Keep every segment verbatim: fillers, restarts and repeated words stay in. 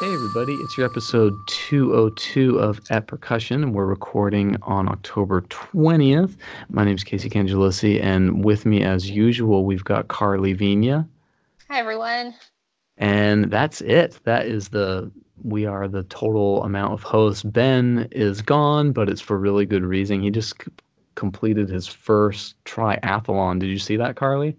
Hey everybody, it's your episode two oh two of At Percussion, and we're recording on October twentieth. My name is Casey Cangelosi, and with me as usual, we've got Carly Vigna. Hi, everyone. And that's it. That is the, we are the total amount of hosts. Ben is gone, but it's for really good reason. He just c- completed his first triathlon. Did you see that, Carly?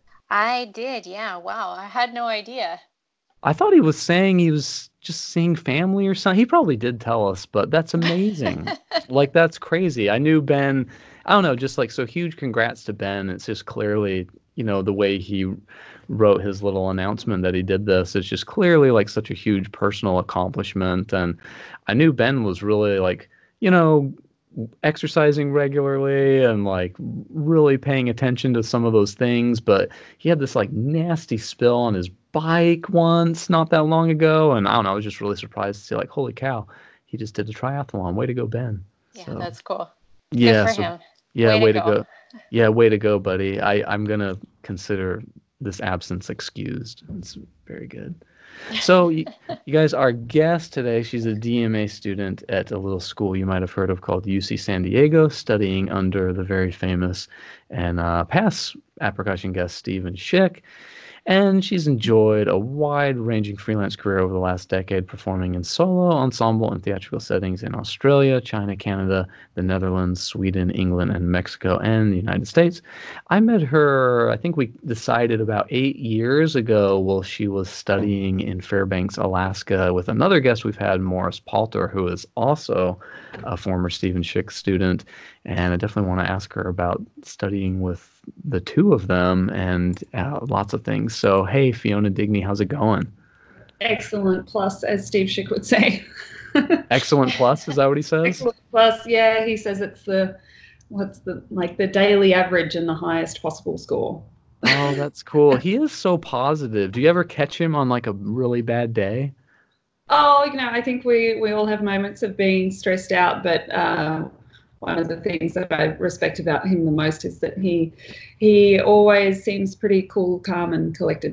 I did, yeah. Wow, I had no idea. I thought he was saying he was just seeing family or something. He probably did tell us, but that's amazing. Like, that's crazy. I knew Ben, I don't know, just like, so huge congrats to Ben. It's just clearly, you know, the way he wrote his little announcement that he did this. It's just clearly like such a huge personal accomplishment. And I knew Ben was really like, you know, exercising regularly and like really paying attention to some of those things, but he had this like nasty spill on his bike once not that long ago, and I don't know, I was just really surprised to see like, holy cow, he just did a triathlon. Way to go, Ben. Yeah, So that's cool. Good yeah, for so him. yeah, Way to way to go. go. Yeah, way to go, buddy. I I'm gonna consider this absence excused. It's very good. So, you, you guys, our guest today, she's a D M A student at a little school you might have heard of called U C San Diego, studying under the very famous and uh, past percussion guest Stephen Schick. And she's enjoyed a wide-ranging freelance career over the last decade, performing in solo, ensemble, and theatrical settings in Australia, China, Canada, the Netherlands, Sweden, England, and Mexico, and the United States. I met her, I think we decided about eight years ago while she was studying in Fairbanks, Alaska, with another guest we've had, Morris Palter, who is also a former Stephen Schick student. And I definitely want to ask her about studying with the two of them and uh, lots of things. So, hey, Fiona Digney, how's it going? Excellent plus, as Steve Schick would say. Excellent plus, is that what he says? Excellent plus, yeah, he says it's the what's the like the daily average and the highest possible score. Oh, that's cool. He is so positive. Do you ever catch him on like a really bad day? Oh, you know, I think we we all have moments of being stressed out, but uh, one of the things that I respect about him the most is that he he always seems pretty cool, calm, and collected.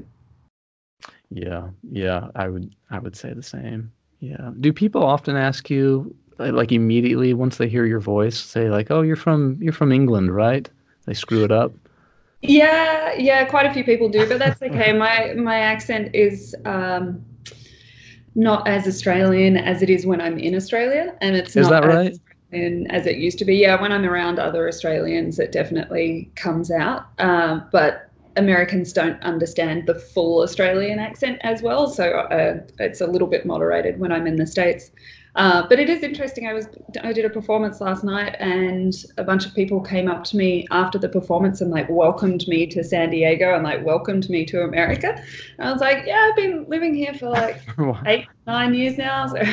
Yeah, yeah, I would I would say the same. Yeah. Do people often ask you like like, immediately once they hear your voice, say like, "Oh, you're from you're from England, right?" They screw it up. Yeah, yeah, quite a few people do, but that's okay. My my accent is um, not as Australian as it is when I'm in Australia, and it's Is that not as right? Australian as it used to be. Yeah, when I'm around other Australians, it definitely comes out. Um, but Americans don't understand the full Australian accent as well, so uh, it's a little bit moderated when I'm in the States. Uh, but it is interesting. I was I did a performance last night, and a bunch of people came up to me after the performance and like welcomed me to San Diego and like welcomed me to America. And I was like, yeah, I've been living here for like eight, nine years now. So,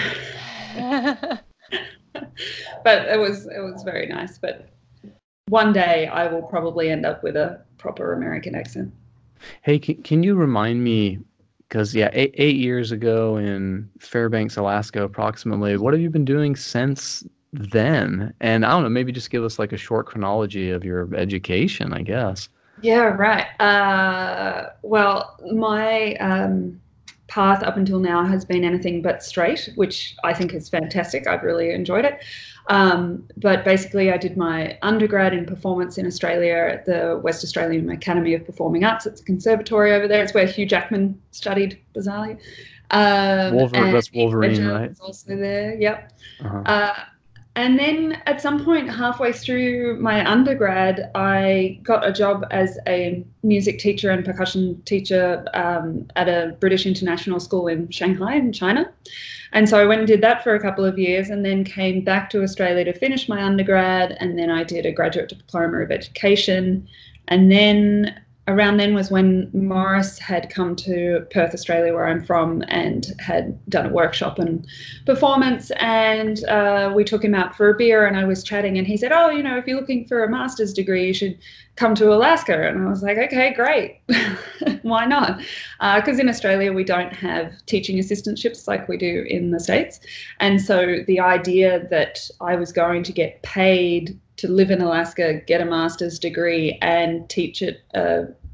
but it was it was very nice. But one day I will probably end up with a proper American accent. Hey, can, can you remind me, because yeah, eight, eight years ago in Fairbanks, Alaska, approximately, what have you been doing since then? And I don't know, maybe just give us like a short chronology of your education, I guess. Yeah, right. Uh, well, my um, path up until now has been anything but straight, which I think is fantastic. I've really enjoyed it. Um, but basically, I did my undergrad in performance in Australia at the West Australian Academy of Performing Arts. It's a conservatory over there. It's where Hugh Jackman studied, bizarrely. Um, Wolver and that's Heath Wolverine, Ledger right? was also there. Yep. Uh-huh. Uh, and then at some point, halfway through my undergrad, I got a job as a music teacher and percussion teacher um, at a British international school in Shanghai in China. And so I went and did that for a couple of years and then came back to Australia to finish my undergrad. And then I did a graduate diploma of education. And then around then was when Morris had come to Perth, Australia, where I'm from, and had done a workshop and performance. And uh, we took him out for a beer and I was chatting and he said, oh, you know, if you're looking for a master's degree, you should come to Alaska. And I was like, okay, great. Why not? Because uh, in Australia, we don't have teaching assistantships like we do in the States. And so the idea that I was going to get paid to live in Alaska, get a master's degree, and teach at a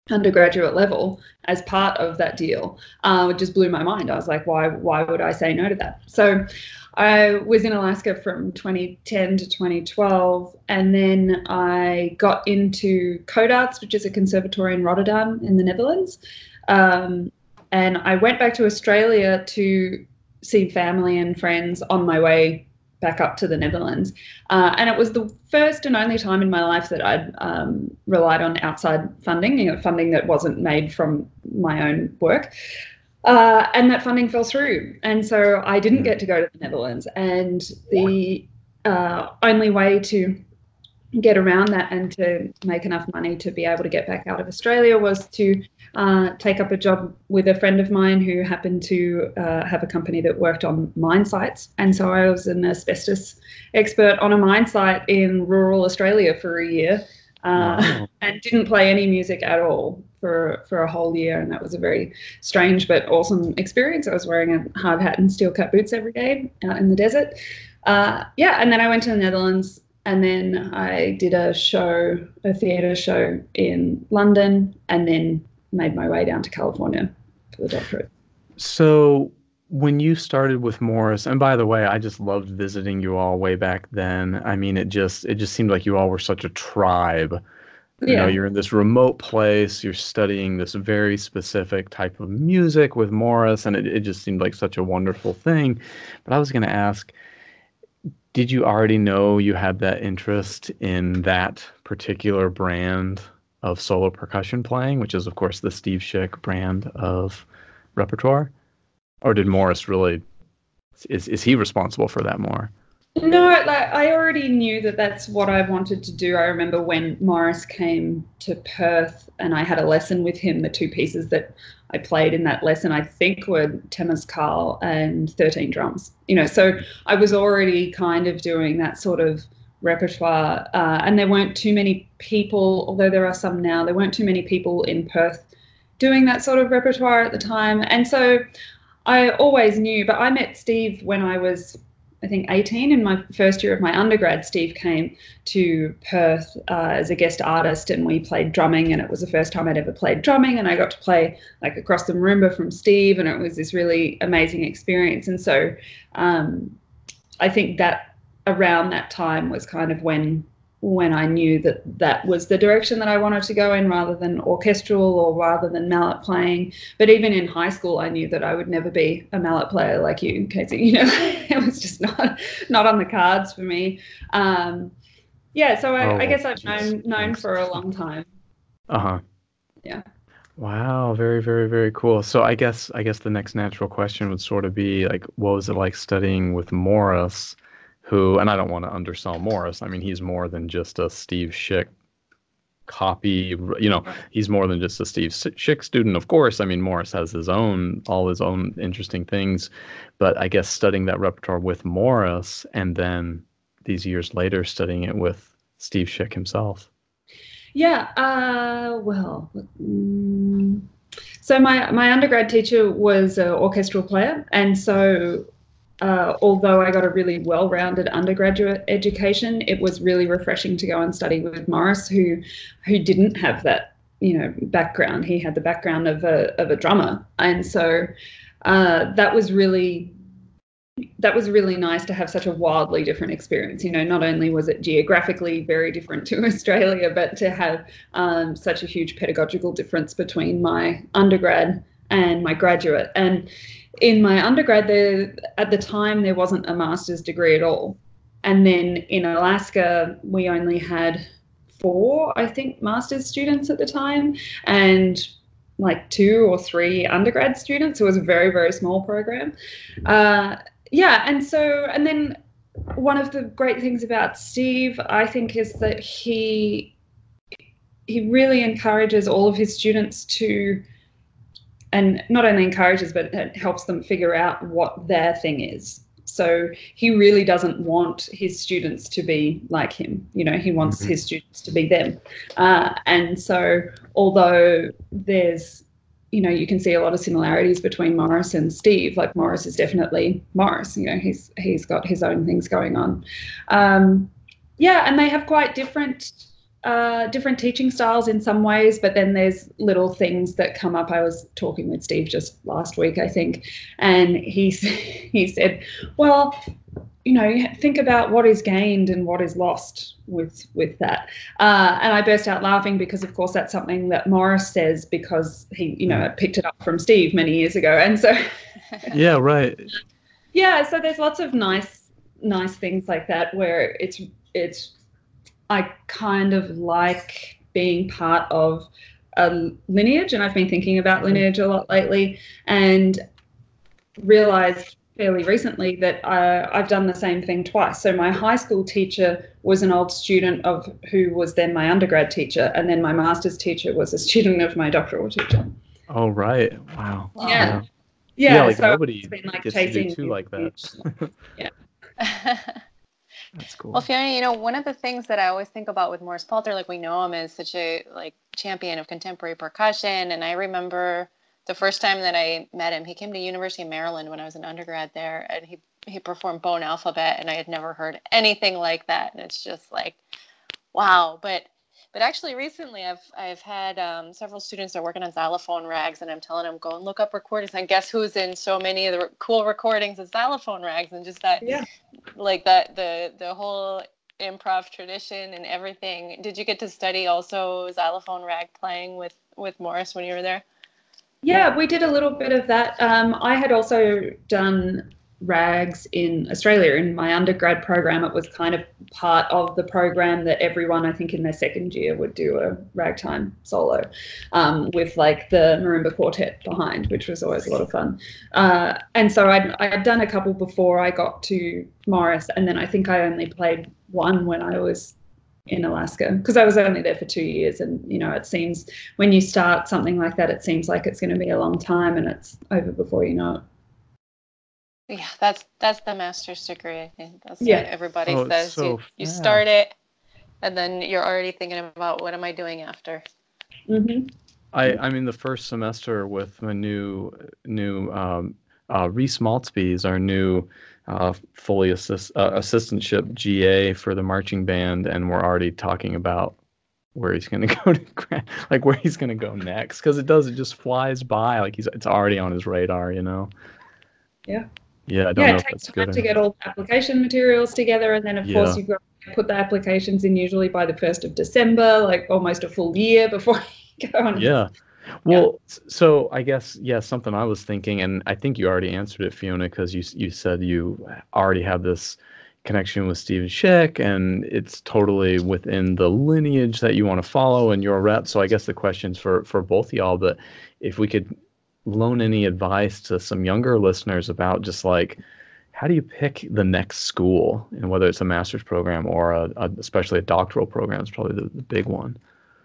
undergraduate level as part of that deal. Uh, it just blew my mind. I was like, why, why would I say no to that? So I was in Alaska from twenty ten to twenty twelve, and then I got into Codarts, which is a conservatory in Rotterdam in the Netherlands. Um, and I went back to Australia to see family and friends on my way back up to the Netherlands. Uh, and it was the first and only time in my life that I'd um, relied on outside funding, you know, funding that wasn't made from my own work. Uh, and that funding fell through. And so I didn't get to go to the Netherlands. And the uh, only way to get around that and to make enough money to be able to get back out of Australia was to uh, take up a job with a friend of mine who happened to uh, have a company that worked on mine sites. And so I was an asbestos expert on a mine site in rural Australia for a year. Uh, wow. And didn't play any music at all for for a whole year, and that was a very strange but awesome experience. I was wearing a hard hat and steel cut boots every day out in the desert. Uh, yeah, and then I went to the Netherlands, and then I did a show, a theatre show in London, and then made my way down to California for the doctorate. So when you started with Morris, and by the way, I just loved visiting you all way back then. I mean, it just it just seemed like you all were such a tribe. You yeah. know, you're in this remote place, you're studying this very specific type of music with Morris, and it, it just seemed like such a wonderful thing. But I was going to ask, did you already know you had that interest in that particular brand of solo percussion playing, which is, of course, the Steve Schick brand of repertoire? Or did Morris really, is is he responsible for that more? No, like I already knew that that's what I wanted to do. I remember when Morris came to Perth and I had a lesson with him, the two pieces that I played in that lesson, I think were Temescal and thirteen drums. You know, so I was already kind of doing that sort of repertoire, uh, and there weren't too many people, although there are some now, there weren't too many people in Perth doing that sort of repertoire at the time. And so I always knew, but I met Steve when I was, I think, eighteen. In my first year of my undergrad, Steve came to Perth uh, as a guest artist, and we played drumming, and it was the first time I'd ever played drumming, and I got to play like across the marimba from Steve, and it was this really amazing experience. And so um, I think that around that time was kind of when when I knew that that was the direction that I wanted to go in, rather than orchestral or rather than mallet playing. But even in high school, I knew that I would never be a mallet player like you, Casey. You know, it was just not not on the cards for me. Um, yeah, so I, oh, I guess I've known known for a long time. Uh huh. Yeah. Wow, very, very, very cool. So I guess I guess the next natural question would sort of be like, what was it like studying with Morris? Who, and I don't want to undersell Morris. I mean, he's more than just a Steve Schick copy. You know, he's more than just a Steve Schick student, of course. I mean, Morris has his own, all his own interesting things. But I guess studying that repertoire with Morris, and then these years later studying it with Steve Schick himself. Yeah, uh, well, mm, so my, my undergrad teacher was an orchestral player, and so Uh, although I got a really well-rounded undergraduate education, it was really refreshing to go and study with Morris, who who didn't have that, you know, background. He had the background of a of a drummer, and so uh, that was really that was really nice to have such a wildly different experience. You know, not only was it geographically very different to Australia, but to have um, such a huge pedagogical difference between my undergrad and my graduate. And in my undergrad, there, at the time, there wasn't a master's degree at all. And then in Alaska, we only had four, I think, master's students at the time, and like two or three undergrad students. So it was a very, very small program. Uh, yeah, and so, and then one of the great things about Steve, I think, is that he he really encourages all of his students to, and not only encourages, but it helps them figure out what their thing is. So he really doesn't want his students to be like him. You know, he wants mm-hmm. his students to be them. Uh, and so although there's, you know, you can see a lot of similarities between Morris and Steve, like Morris is definitely Morris, you know, he's he's got his own things going on. Um, yeah, and they have quite different uh, different teaching styles in some ways, but then there's little things that come up. I was talking with Steve just last week, I think, and he he said, well, you know, think about what is gained and what is lost with with that. Uh, and I burst out laughing because, of course, that's something that Morris says because he, you know, picked it up from Steve many years ago. And so, yeah, right. Yeah, so there's lots of nice, nice things like that where it's it's. I kind of like being part of a lineage, and I've been thinking about lineage a lot lately, and realized fairly recently that uh, I've done the same thing twice. So my high school teacher was an old student of who was then my undergrad teacher, and then my master's teacher was a student of my doctoral teacher. Oh, right. Wow. Wow. Yeah. Yeah, Yeah, yeah, like so nobody it's been like gets to do chasing two like that. Yeah. That's cool. Well, Fiona, you know, one of the things that I always think about with Morris Palter, like we know him as such a like champion of contemporary percussion. And I remember the first time that I met him, he came to University of Maryland when I was an undergrad there, and he, he performed Bone Alphabet, and I had never heard anything like that. And it's just like, wow. But But actually, recently I've I've had um, several students that are working on xylophone rags, and I'm telling them, go and look up recordings. And guess who's in so many of the cool recordings of xylophone rags, and just that, Yeah. like that the the whole improv tradition and everything. Did you get to study also xylophone rag playing with with Morris when you were there? Yeah, we did a little bit of that. Um, I had also done rags in Australia in my undergrad program. It was kind of part of the program that everyone, I think, in their second year would do a ragtime solo um, with like the marimba quartet behind, which was always a lot of fun. Uh, and so I'd, I'd done a couple before I got to Morris, and then I think I only played one when I was in Alaska, because I was only there for two years. And, you know, it seems when you start something like that, it seems like it's going to be a long time, and it's over before you know it. Yeah, that's that's the master's degree, I think. That's Yeah. what everybody Oh, it's says. so you, you fast. start it, and then you're already thinking about what am I doing after. Mm-hmm. I, I'm in the first semester with my new new um, uh, Reese Maltzby is our new uh, fully assist, uh, assistantship G A for the marching band, and we're already talking about where he's going to go to gra- like where he's going to go next, because it does it just flies by like he's it's already on his radar, you know. Yeah. Yeah, I don't Yeah, know it if takes that's time good. to Or... get all the application materials together, and then of course Yeah. you've got to put the applications in usually by the first of December, like almost a full year before you go on. Yeah. Well, s- so I guess, yeah, something I was thinking, and I think you already answered it, Fiona, because you s- you said you already have this connection with Steven Schick, and it's totally within the lineage that you want to follow and your rep. So I guess the question's for for both of y'all, but if we could loan any advice to some younger listeners about just like how do you pick the next school, and whether it's a master's program or a, a especially a doctoral program is probably the, the big one.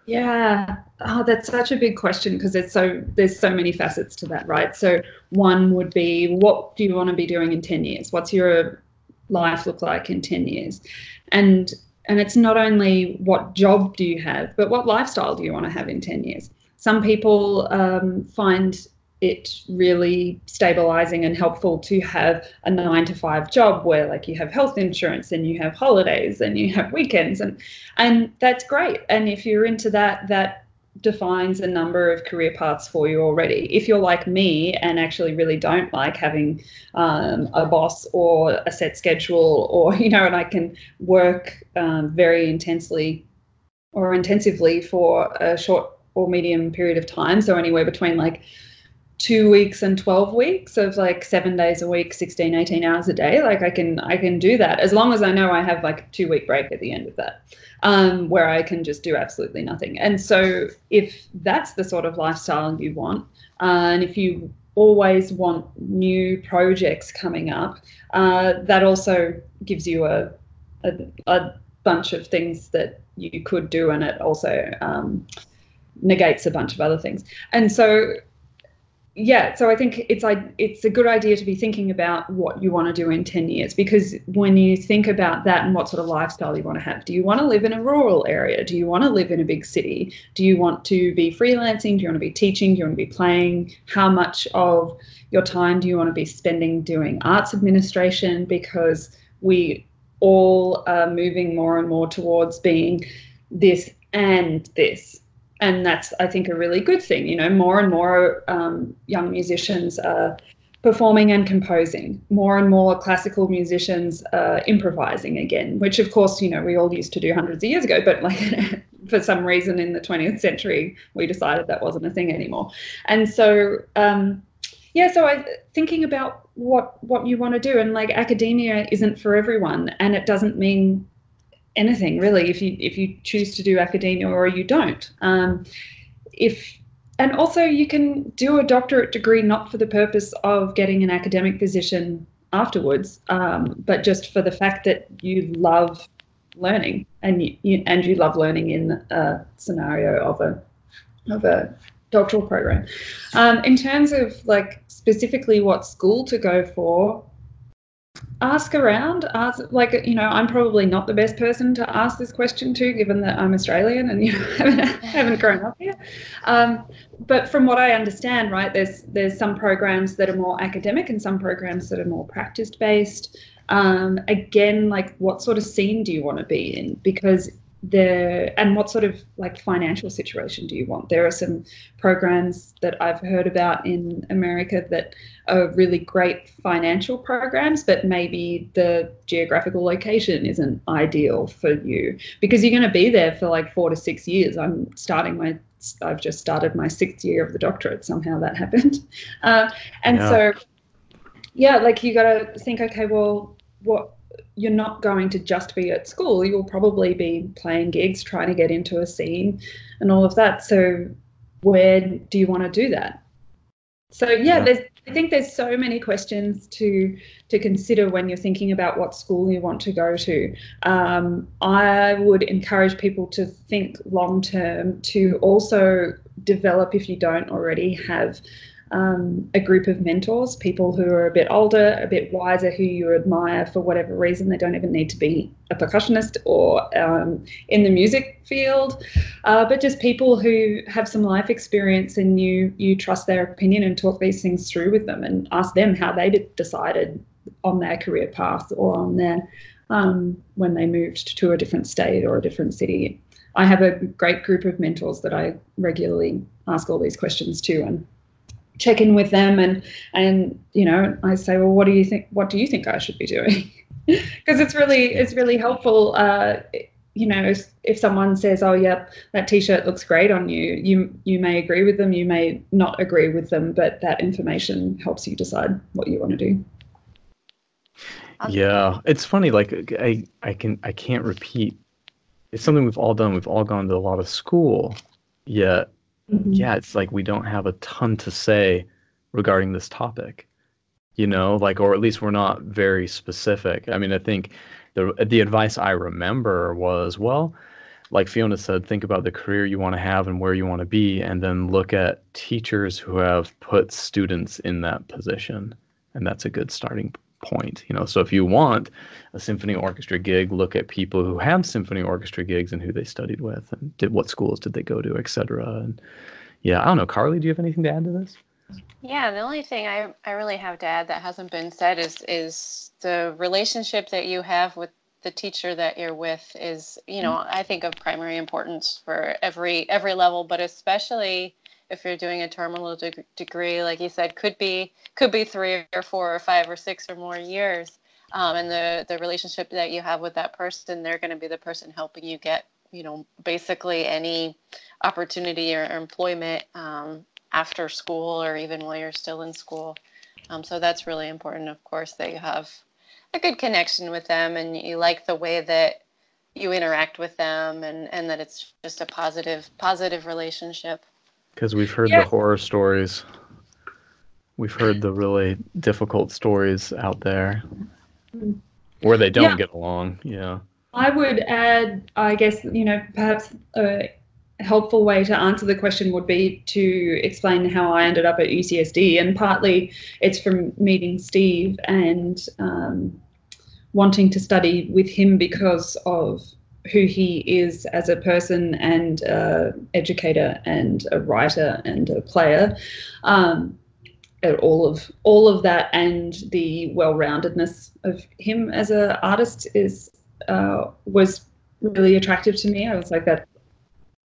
Yeah. Oh, that's such a big question, because it's so there's so many facets to that, right? So one would be, what do you want to be doing in ten years? What's your life look like in ten years? And and it's not only what job do you have, but what lifestyle do you want to have in ten years? Some people um, find it really stabilizing and helpful to have a nine to five job where like you have health insurance and you have holidays and you have weekends, and and that's great. And if you're into that, that defines a number of career paths for you already. If you're like me and actually really don't like having um, a boss or a set schedule, or, you know, and I can work um, very intensely or intensively for a short or medium period of time, so anywhere between like two weeks and twelve weeks of like seven days a week, sixteen, eighteen hours a day, like I can I can do that, as long as I know I have like a two week break at the end of that, um, where I can just do absolutely nothing. And so if that's the sort of lifestyle you want, uh, and if you always want new projects coming up, uh, that also gives you a, a, a bunch of things that you could do, and it also um, negates a bunch of other things. And so yeah, so I think it's like it's a good idea to be thinking about what you want to do in ten years, because when you think about that and what sort of lifestyle you want to have, do you want to live in a rural area? Do you want to live in a big city? Do you want to be freelancing? Do you want to be teaching? Do you want to be playing? How much of your time do you want to be spending doing arts administration? Because we all are moving more and more towards being this and this. And that's, I think, a really good thing. You know, more and more um, young musicians are performing and composing. More and more classical musicians are improvising again, which, of course, you know, we all used to do hundreds of years ago, but like for some reason in the twentieth century, we decided that wasn't a thing anymore. And so, um, yeah, so I thinking about what what you want to do, and like academia isn't for everyone, and it doesn't mean anything really if you if you choose to do academia or you don't. Um, if and also you can do a doctorate degree not for the purpose of getting an academic position afterwards, um, but just for the fact that you love learning, and you, you and you love learning in a scenario of a of a doctoral program. Um, in terms of like specifically what school to go for, ask around, ask, like, you know, I'm probably not the best person to ask this question to, given that I'm Australian and, you know, haven't, haven't grown up here. Um, but from what I understand, right, there's there's some programs that are more academic and some programs that are more practice-based. Um, again, like, what sort of scene do you want to be in? Because there, and what sort of like financial situation do you want? There are some programs that I've heard about in America that are really great financial programs, but maybe the geographical location isn't ideal for you because you're going to be there for like four to six years. I'm starting my, I've just started my sixth year of the doctorate. Somehow that happened. Uh, and yeah. so, yeah, like you got to think, okay, well, what, you're not going to just be at school. You'll probably be playing gigs, trying to get into a scene and all of that. So where do you want to do that? So yeah, yeah. There's, I think there's so many questions to to consider when you're thinking about what school you want to go to. Um, I would encourage people to think long term, to also develop, if you don't already have, Um, a group of mentors, people who are a bit older, a bit wiser, who you admire for whatever reason. They don't even need to be a percussionist or um, in the music field, uh, but just people who have some life experience, and you you trust their opinion and talk these things through with them and ask them how they decided on their career path or on their um, when they moved to a different state or a different city. I have a great group of mentors that I regularly ask all these questions to, and check in with them, and and you know, I say, well, what do you think? What do you think I should be doing? Because it's really it's really helpful. Uh, you know, if, if someone says, oh, yep, that T-shirt looks great on you, you you may agree with them, you may not agree with them, but that information helps you decide what you want to do. Yeah, it's funny. Like I I can I can't repeat. It's something we've all done. We've all gone to a lot of school, yet. Mm-hmm. Yeah, it's like we don't have a ton to say regarding this topic, you know, like, or at least we're not very specific. I mean, I think the the advice I remember was, well, like Fiona said, think about the career you want to have and where you want to be, and then look at teachers who have put students in that position. And that's a good starting point, you know. So if you want a symphony orchestra gig, look at people who have symphony orchestra gigs and who they studied with and did what schools did they go to, et cetera. And yeah, I don't know, Carly, do you have anything to add to this? Yeah, the only thing I, I really have to add that hasn't been said is is the relationship that you have with the teacher that you're with is, you know, I think of primary importance for every every level, but especially if you're doing a terminal de- degree, like you said, could be could be three or four or five or six or more years. Um, and the, the relationship that you have with that person, they're going to be the person helping you get, you know, basically any opportunity or, or employment um, after school or even while you're still in school. Um, so that's really important, of course, that you have a good connection with them and you like the way that you interact with them, and, and that it's just a positive positive relationship. Because we've heard yeah. the horror stories. We've heard the really difficult stories out there where they don't yeah. get along. Yeah. I would add, I guess, you know, perhaps a helpful way to answer the question would be to explain how I ended up at U C S D. And partly it's from meeting Steve and um, wanting to study with him because of who he is as a person and uh, educator and a writer and a player, um, all of all of that, and the well-roundedness of him as an artist is uh, was really attractive to me. I was like, that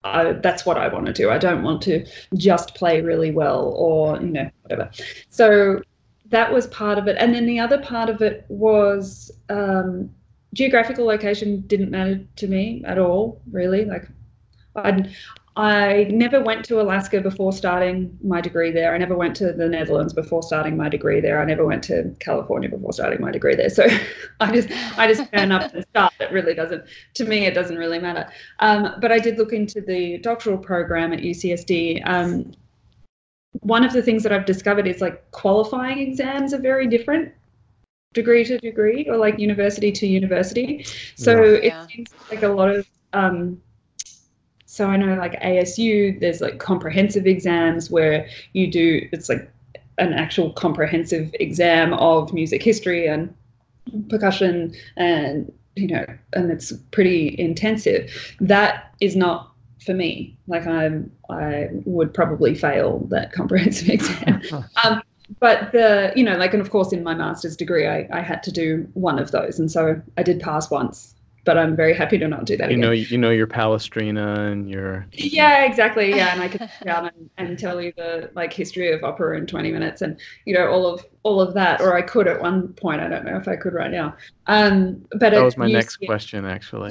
I, that's what I want to do. I don't want to just play really well or, you know, whatever. So that was part of it. And then the other part of it was um, geographical location didn't matter to me at all, really. Like I'd, I never went to Alaska before starting my degree there. I never went to the Netherlands before starting my degree there. I never went to California before starting my degree there. So I just I just turn up and start. It really doesn't, to me, it doesn't really matter. Um, but I did look into the doctoral program at U C S D. Um, one of the things that I've discovered is like qualifying exams are very different degree to degree or like university to university. So Yeah. it Yeah. seems like a lot of um, So I know like A S U, there's like comprehensive exams where you do, it's like an actual comprehensive exam of music history and percussion and, you know, and it's pretty intensive. That is not for me. Like I'm, I would probably fail that comprehensive exam. um, but the, you know, like, and of course in my master's degree, I, I had to do one of those. And so I did pass once. But I'm very happy to not do that You again. know, you know your Palestrina and your. Yeah, exactly. Yeah, and I could sit down and, and tell you the like history of opera in twenty minutes, and you know all of all of that. Or I could at one point. I don't know if I could right now. Um, but That was my U C next question, actually.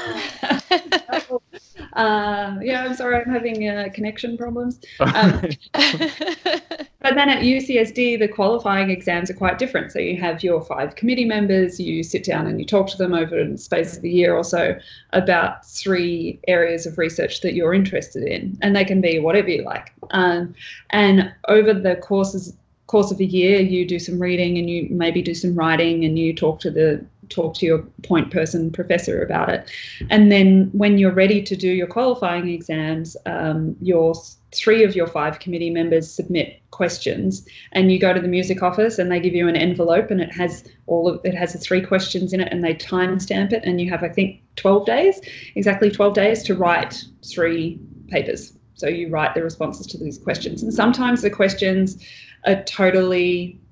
um, yeah, I'm sorry, I'm having uh, connection problems. Um, But then at U C S D, the qualifying exams are quite different. So you have your five committee members, you sit down and you talk to them over the space of a year or so about three areas of research that you're interested in. And they can be whatever you like. Um, and over the courses, course of a year, you do some reading and you maybe do some writing and you talk to the talk to your point person professor about it. And then when you're ready to do your qualifying exams, um, your three of your five committee members submit questions and you go to the music office and they give you an envelope and it has all of it has the three questions in it and they timestamp it and you have, I think, twelve days, exactly twelve days to write three papers. So you write the responses to these questions. And sometimes the questions are totally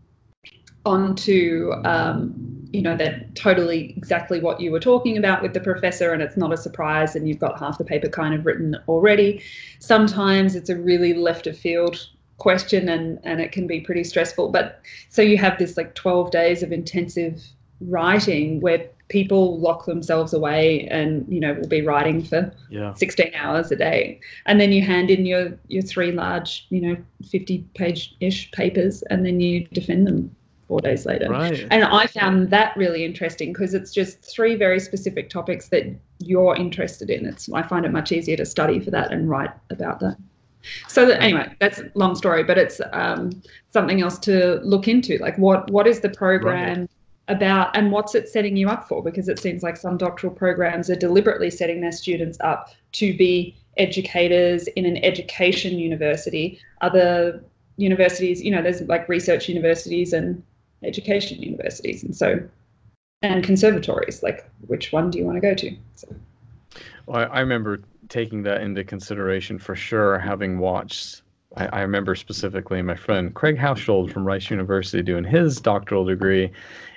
onto, um, you know, they're totally exactly what you were talking about with the professor and it's not a surprise and you've got half the paper kind of written already. Sometimes it's a really left of field question and, and it can be pretty stressful. But so you have this like twelve days of intensive writing where people lock themselves away and, you know, will be writing for yeah. sixteen hours a day. And then you hand in your, your three large, you know, fifty page-ish papers and then you defend them four days later. Right. And I found that really interesting because it's just three very specific topics that you're interested in. It's I find it much easier to study for that and write about that. So that, anyway, that's a long story, but it's um, something else to look into. Like what what is the program right. about and what's it setting you up for? Because it seems like some doctoral programs are deliberately setting their students up to be educators in an education university. Other universities, you know, there's like research universities and education universities, and so and conservatories. Like, which one do you want to go to? So. Well, I, I remember taking that into consideration for sure. Having watched, I, I remember specifically my friend Craig Haushold from Rice University doing his doctoral degree,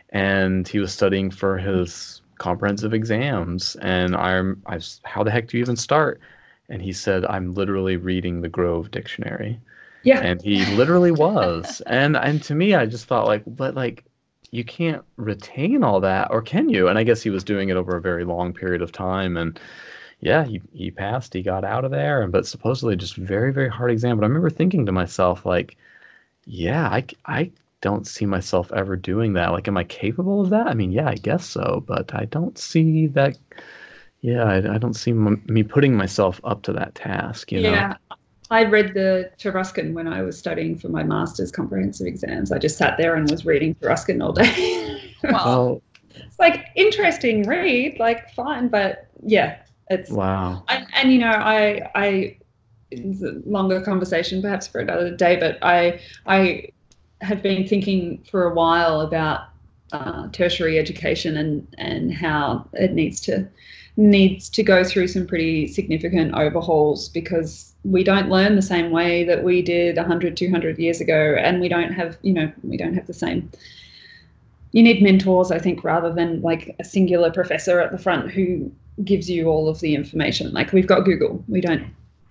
and he was studying for his comprehensive exams. And I'm, I was, how the heck do you even start? And he said, I'm literally reading the Grove Dictionary. Yeah. And he literally was. And and to me, I just thought like, but like, you can't retain all that, or can you? And I guess he was doing it over a very long period of time. And yeah, he, he passed, he got out of there, but supposedly just very, very hard exam. But I remember thinking to myself, like, yeah, I, I don't see myself ever doing that. Like, am I capable of that? I mean, yeah, I guess so, but I don't see that. Yeah, I, I don't see m- me putting myself up to that task, you know? Yeah. I read the Cheruscan when I was studying for my master's comprehensive exams. I just sat there and was reading Cheruscan all day. Wow. It's like interesting read, like fine, but yeah, it's wow. I, and you know, I I it's a longer conversation perhaps for another day, but I I have been thinking for a while about uh, tertiary education and and how it needs to needs to go through some pretty significant overhauls because we don't learn the same way that we did one hundred, two hundred years ago, and we don't have, you know, we don't have the same. You need mentors, I think, rather than like a singular professor at the front who gives you all of the information. Like we've got Google. We don't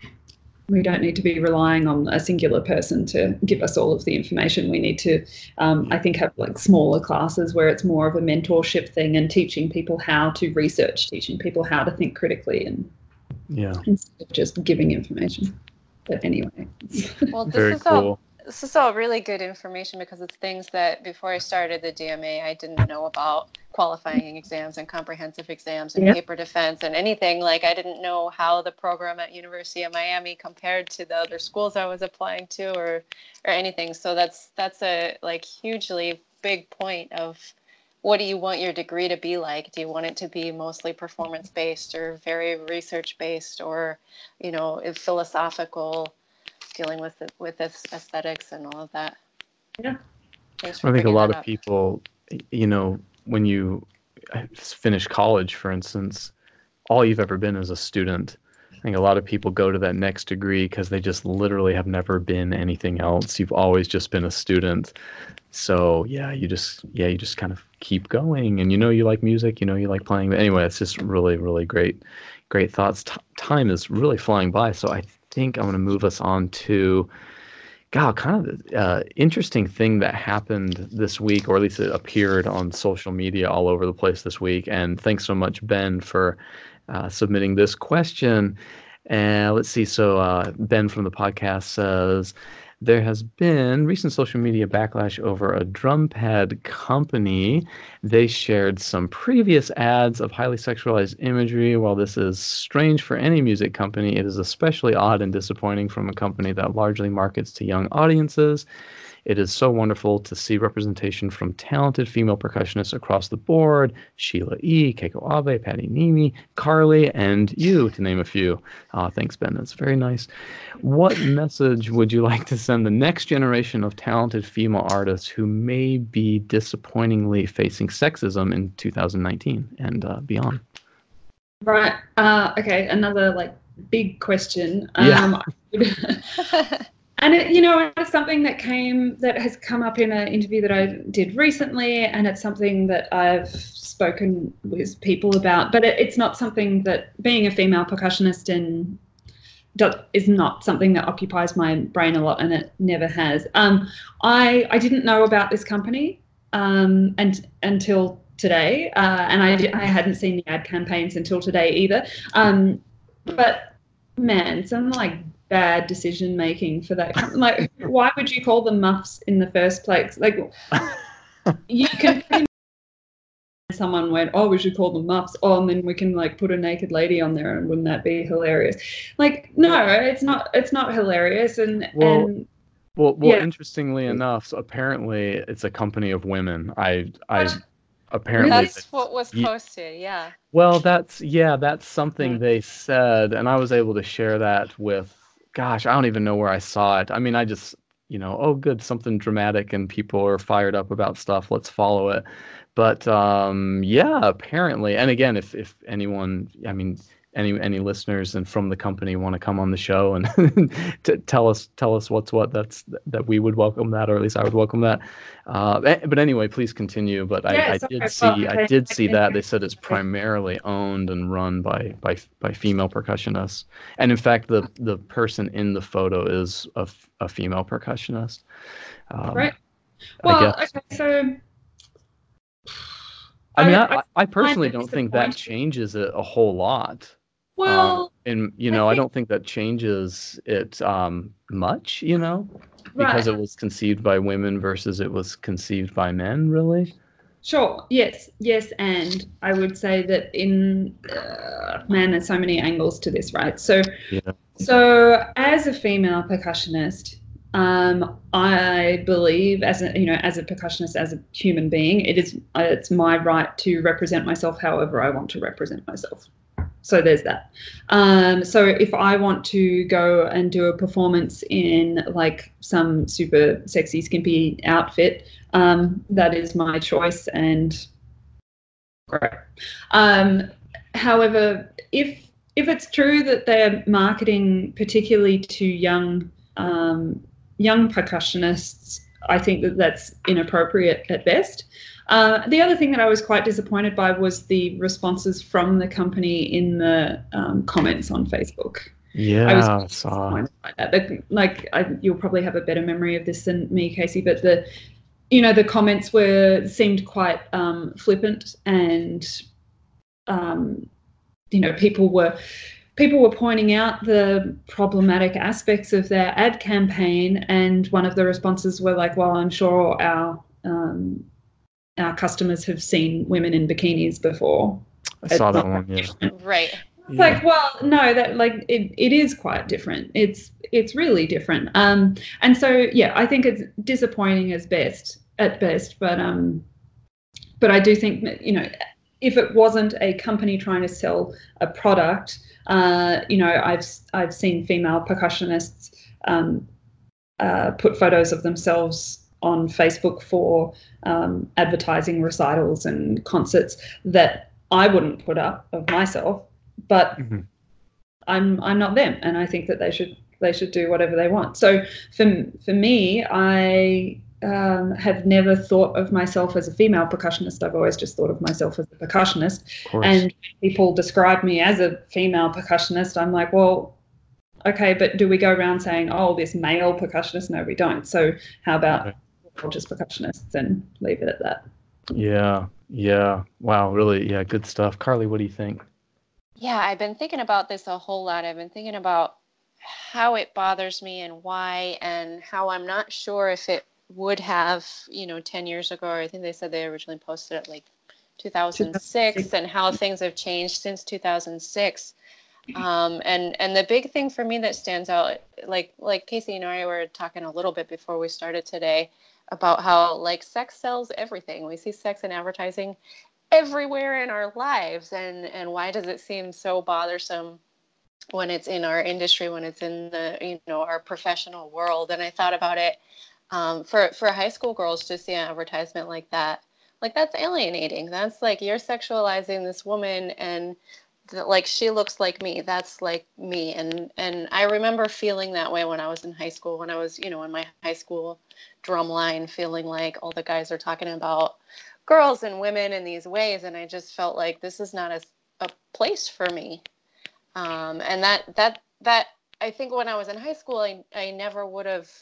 we don't need to be relying on a singular person to give us all of the information. We need to, um, I think, have like smaller classes where it's more of a mentorship thing and teaching people how to research, teaching people how to think critically, and yeah, instead of just giving information. But anyway. Well, this very is cool. all this is all really good information because it's things that before I started the D M A I didn't know about qualifying exams and comprehensive exams and Yeah. paper defense and anything. Like I didn't know how the program at University of Miami compared to the other schools I was applying to or or anything. So that's that's a like hugely big point of what do you want your degree to be like? Do you want it to be mostly performance based or very research based or, you know, philosophical, dealing with it, with this aesthetics and all of that? Yeah. Thanks for I think a bringing lot that of up. people, you know, when you finish college, for instance, all you've ever been is a student. I think a lot of people go to that next degree because they just literally have never been anything else. You've always just been a student. So yeah, you just yeah, you just kind of keep going, and you know you like music, you know you like playing. But anyway, it's just really, really great, great thoughts. T- time is really flying by, so I think I'm going to move us on to, God, kind of the uh, interesting thing that happened this week, or at least it appeared on social media all over the place this week. And thanks so much, Ben, for uh, submitting this question. And uh, let's see. So uh, Ben from the podcast says, there has been recent social media backlash over a drum pad company. They shared some previous ads of highly sexualized imagery. While this is strange for any music company, it is especially odd and disappointing from a company that largely markets to young audiences. It is so wonderful to see representation from talented female percussionists across the board. Sheila E., Keiko Abe, Patty Nimi, Carly, and you, to name a few. Uh, thanks, Ben. That's very nice. What message would you like to send the next generation of talented female artists who may be disappointingly facing sexism in two thousand nineteen and uh, beyond? Right. Uh, okay. Another like big question. Yeah. Um, And it, you know, it's something that came that has come up in an interview that I did recently, and it's something that I've spoken with people about. But it, it's not something that, being a female percussionist and do, is not something that occupies my brain a lot, and it never has. Um, I I didn't know about this company um, and until today, uh, and I I hadn't seen the ad campaigns until today either. Um, but man, some like bad decision making for that. Like, why would you call them muffs in the first place? Like, you can. Someone went, oh, we should call them muffs. Oh, and then we can like put a naked lady on there, and wouldn't that be hilarious? Like, no, it's not. It's not hilarious. And well, and well, well. yeah. Interestingly enough, so apparently it's a company of women. I, I. Apparently that's they, what was posted. Yeah. Well, that's yeah, that's something they said, and I was able to share that with. Gosh, I don't even know where I saw it. I mean, I just, you know, oh, good, something dramatic, and people are fired up about stuff. Let's follow it. But um, yeah, apparently, and again, if if anyone, I mean, any any listeners and from the company want to come on the show and to tell us tell us what's what, that's that we would welcome that, or at least I would welcome that. Uh, but anyway, please continue. But I, yeah, I sorry, did see well, I did see that they said it's okay. primarily owned and run by by by female percussionists, and in fact, the the person in the photo is a, a female percussionist. Um, right. Well, I guess. okay, so. I mean, I, I, I, I personally find it don't think that disappointing. changes it a whole lot. Well, um, and you know, I, I think, don't think that changes it um, much, you know, because right. it was conceived by women versus it was conceived by men, really. Sure. Yes. Yes. And I would say that in uh, man, there's so many angles to this, right? So, Yeah. so as a female percussionist, um, I believe, as a you know, as a percussionist, as a human being, it is uh, it's my right to represent myself however I want to represent myself. So there's that. Um, so if I want to go and do a performance in like some super sexy, skimpy outfit, um, that is my choice, and great. Um, however, if if it's true that they're marketing particularly to young um, young percussionists, I think that that's inappropriate at best. Uh, the other thing that I was quite disappointed by was the responses from the company in the um, comments on Facebook. Yeah, I was I saw. disappointed by that. But, like, I, you'll probably have a better memory of this than me, Casey, but the, you know, the comments were seemed quite um, flippant, and um, you know, people were people were pointing out the problematic aspects of their ad campaign, and one of the responses were like, "Well, I'm sure our um, our customers have seen women in bikinis before." I saw that one. Yeah. Right. It's like, well, no, that like it, it is quite different. It's it's really different. Um, and so yeah, I think it's disappointing as best at best, but um, but I do think that, you know, if it wasn't a company trying to sell a product, uh, you know, I've I've seen female percussionists um, uh, put photos of themselves on Facebook for um, advertising recitals and concerts that I wouldn't put up of myself. But mm-hmm. I'm I'm not them, and I think that they should they should do whatever they want. So for for me, I um, have never thought of myself as a female percussionist. I've always just thought of myself as a percussionist. And when people describe me as a female percussionist, I'm like, well, okay, but do we go around saying, oh, this male percussionist? No, we don't. So how about okay. we're all just percussionists and leave it at that? Yeah, yeah. Wow, really, yeah, good stuff. Carly, what do you think? Yeah, I've been thinking about this a whole lot. I've been thinking about how it bothers me and why, and how I'm not sure if it would have, you know, ten years ago. I think they said they originally posted it like two thousand six, and how things have changed since two thousand six. Um, and, and the big thing for me that stands out, like, like Casey and I were talking a little bit before we started today about how, like, sex sells everything. We see sex in advertising everywhere in our lives, and and why does it seem so bothersome when it's in our industry, when it's in the, you know, our professional world? And I thought about it um, for for high school girls to see an advertisement like that, like that's alienating. That's like you're sexualizing this woman, and th- like she looks like me. That's like me. And and I remember feeling that way when I was in high school, when I was, you know, in my high school drum line, feeling like all the guys are talking about girls and women in these ways, and I just felt like this is not a, a place for me. Um, and that that that I think when I was in high school, I I never would have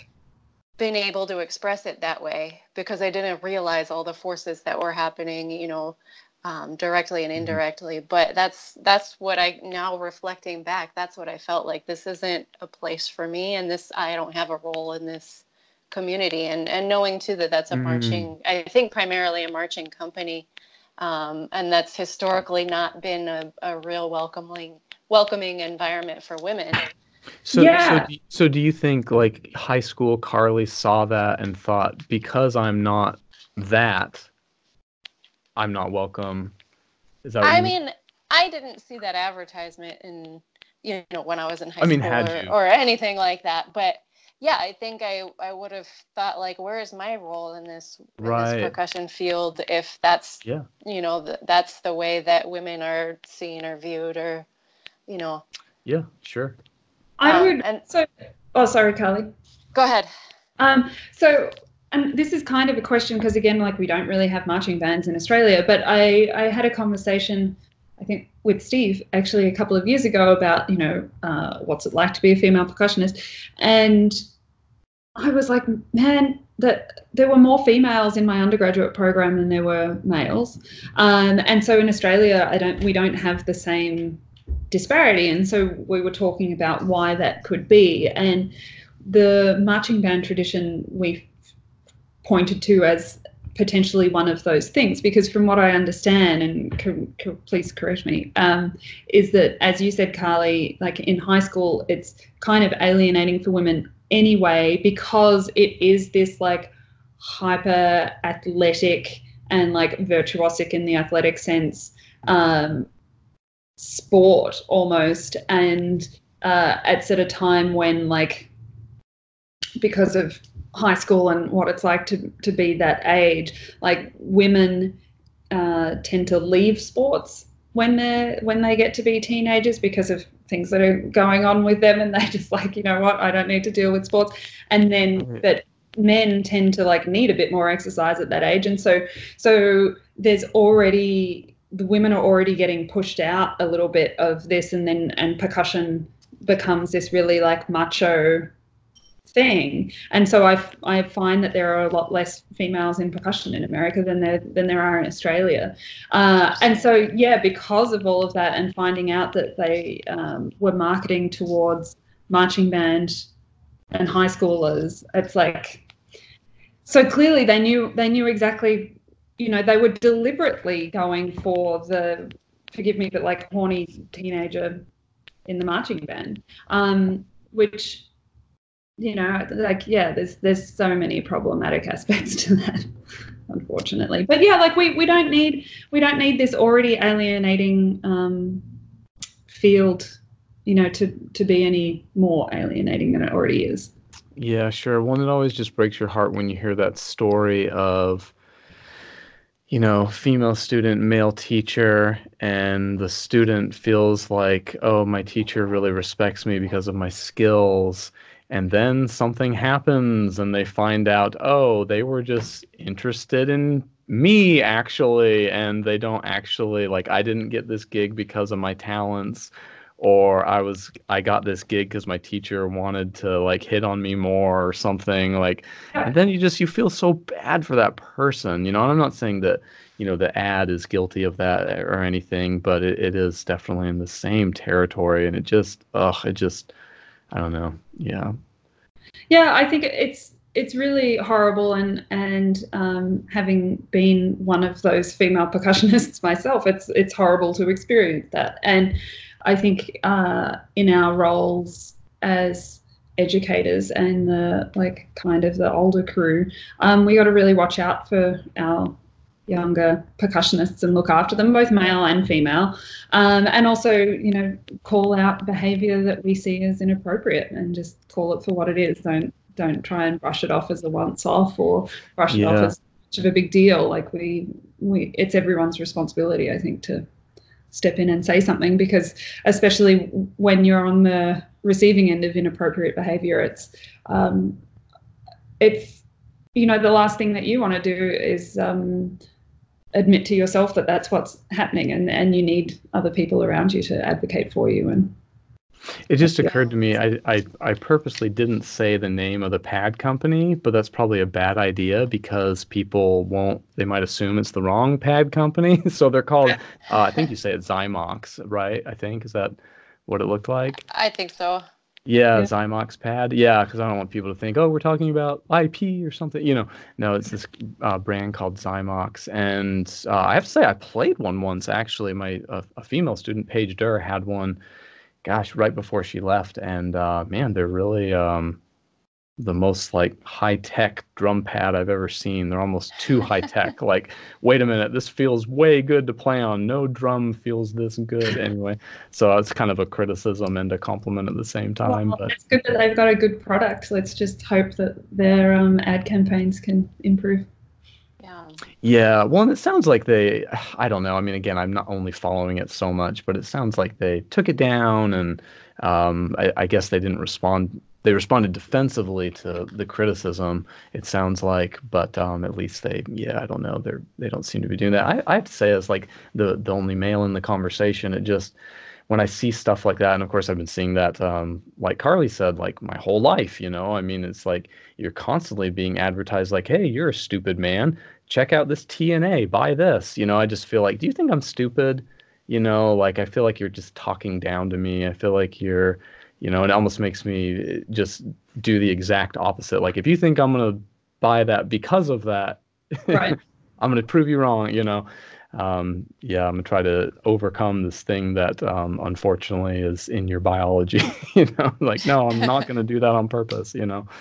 been able to express it that way, because I didn't realize all the forces that were happening, you know, um, directly and indirectly. But that's that's what I now reflecting back. That's what I felt like. This isn't a place for me, and this I don't have a role in this community. And and knowing too that that's a mm. marching, I think primarily a marching company, um, and that's historically not been a, a real welcoming welcoming environment for women. So, yeah. so, do, so do you think like high school Carly saw that and thought, because I'm not that, I'm not welcome? Is that what I you mean, I didn't see that advertisement in, you know, when I was in high I mean, school had or, you? or anything like that. But yeah, I think I, I would have thought, like, where is my role in this, in Right. this percussion field if that's, Yeah. you know, th- that's the way that women are seen or viewed, or, you know. Yeah, sure. I Um, would. and So, oh, sorry, Carly. go ahead. Um, so, and this is kind of a question because, again, like we don't really have marching bands in Australia, but I, I had a conversation, I think, with Steve actually a couple of years ago about, you know, uh, what's it like to be a female percussionist. And I was like, man, that there were more females in my undergraduate program than there were males. Um, and so in Australia, I don't, we don't have the same disparity. And so we were talking about why that could be. And the marching band tradition we pointed to as potentially one of those things, because from what I understand, and co- co- please correct me, um, is that, as you said, Carly, like in high school, it's kind of alienating for women anyway, because it is this like hyper athletic and like virtuosic in the athletic sense um, sport almost. And uh, it's at a time when, like, because of high school and what it's like to to be that age, like women uh, tend to leave sports when they when they get to be teenagers because of things that are going on with them, and they just like, you know what, I don't need to deal with sports. And then, but men tend to like need a bit more exercise at that age, and so so there's already the women are already getting pushed out a little bit of this, and then and percussion becomes this really like macho thing. And so I, I find that there are a lot less females in percussion in America than there than there are in Australia. Uh, and so yeah, because of all of that, and finding out that they um, were marketing towards marching band and high schoolers, it's like, so clearly they knew they knew exactly, you know, they were deliberately going for the, forgive me, but like horny teenager in the marching band, um, which, you know, like, yeah, there's there's so many problematic aspects to that, unfortunately. But yeah, like we we don't need we don't need this already alienating um, field, you know, to to be any more alienating than it already is. Yeah, sure. One, it always just breaks your heart when you hear that story of, you know, female student, male teacher, and the student feels like, oh, my teacher really respects me because of my skills. And then something happens and they find out, oh, they were just interested in me, actually. And they don't actually, like, I didn't get this gig because of my talents, or I was I got this gig because my teacher wanted to like hit on me more or something, like, and then you just you feel so bad for that person, you know. And I'm not saying that, you know, the ad is guilty of that or anything, but it, it is definitely in the same territory, and it just ugh it just I don't know. Yeah. Yeah, I think it's it's really horrible, and and um, having been one of those female percussionists myself, it's it's horrible to experience that. And I think uh, in our roles as educators and the like kind of the older crew, um, we got to really watch out for our younger percussionists and look after them, both male and female, um, and also, you know, call out behaviour that we see as inappropriate and just call it for what it is. Don't don't try and brush it off as a once off or brush it off Yeah. as much of a big deal. Like we we it's everyone's responsibility, I think, to step in and say something, because especially when you're on the receiving end of inappropriate behaviour, it's um, it's you know, the last thing that you want to do is um, admit to yourself that that's what's happening, and, and you need other people around you to advocate for you. And It just occurred to me, I, I, I purposely didn't say the name of the pad company, but that's probably a bad idea because people won't, they might assume it's the wrong pad company. So they're called, uh, I think you say it Zymox, right? I think, is that what it looked like? I think so. Yeah, Yeah. Zymox pad. Yeah, because I don't want people to think, oh, we're talking about I P or something. You know, no, it's this uh, brand called Zymox. And uh, I have to say, I played one once, actually. My uh, a female student, Paige Durr, had one, gosh, right before she left. And uh, man, they're really um, the most like high tech drum pad I've ever seen. They're almost too high tech. Like, wait a minute, this feels way good to play on. No drum feels this good anyway. So it's kind of a criticism and a compliment at the same time. Well, But it's good that they've got a good product. Let's just hope that their um, ad campaigns can improve. Yeah. yeah, well, and it sounds like they, I don't know. I mean, again, I'm not only following it so much, but it sounds like they took it down, and um, I, I guess they didn't respond. They responded defensively to the criticism, it sounds like, but um, at least they, yeah, I don't know. They're they don't seem to be doing that. I, I have to say, as like the the only male in the conversation, it just, when I see stuff like that, and of course I've been seeing that, um, like Carly said, like my whole life, you know. I mean, it's like you're constantly being advertised, like, hey, you're a stupid man. Check out this T N A, buy this. You know, I just feel like, do you think I'm stupid? You know, like I feel like you're just talking down to me. I feel like you're, you know, it almost makes me just do the exact opposite. Like, if you think I'm going to buy that because of that, Right. I'm going to prove you wrong, you know. Um, yeah, I'm going to try to overcome this thing that um, unfortunately is in your biology, you know. Like, no, I'm not going to do that on purpose, you know.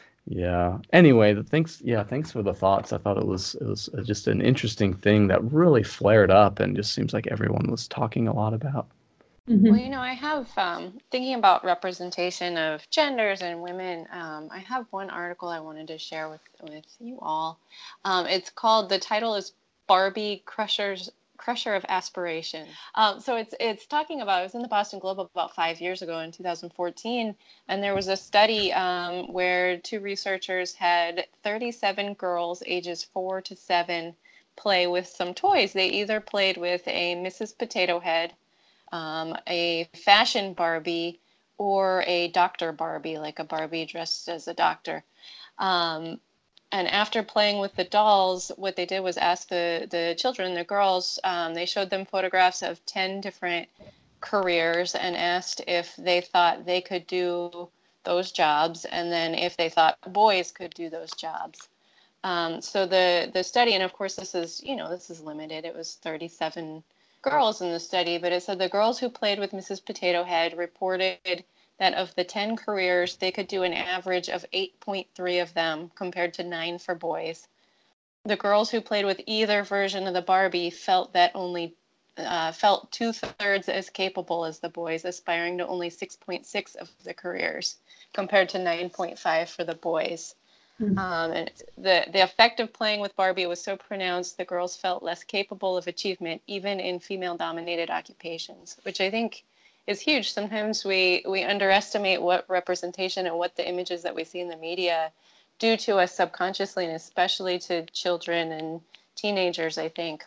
Yeah. Anyway, the thanks. Yeah, thanks for the thoughts. I thought it was it was just an interesting thing that really flared up, and just seems like everyone was talking a lot about. Mhm. Well, you know, I have, um, thinking about representation of genders and women, um, I have one article I wanted to share with, with you all. Um, it's called, the title is Barbie Crushers Crusher of Aspiration. Um, so it's it's talking about, it was in the Boston Globe about five years ago in two thousand fourteen, and there was a study um, where two researchers had thirty-seven girls ages four to seven play with some toys. They either played with a Missus Potato Head, um, a fashion Barbie, or a doctor Barbie, like a Barbie dressed as a doctor. Um, and after playing with the dolls, what they did was ask the, the children, the girls, um, they showed them photographs of ten different careers and asked if they thought they could do those jobs, and then if they thought boys could do those jobs. Um, so the, the study, and of course this is, you know, this is limited. It was thirty-seven girls in the study, but it said the girls who played with Missus Potato Head reported that of the ten careers, they could do an average of eight point three of them compared to nine for boys. The girls who played with either version of the Barbie felt that only uh, felt two-thirds as capable as the boys, aspiring to only six point six of the careers compared to nine point five for the boys. Mm-hmm. Um, and the, the effect of playing with Barbie was so pronounced, the girls felt less capable of achievement, even in female-dominated occupations, which I think is huge. Sometimes we, we underestimate what representation and what the images that we see in the media do to us subconsciously, and especially to children and teenagers, I think.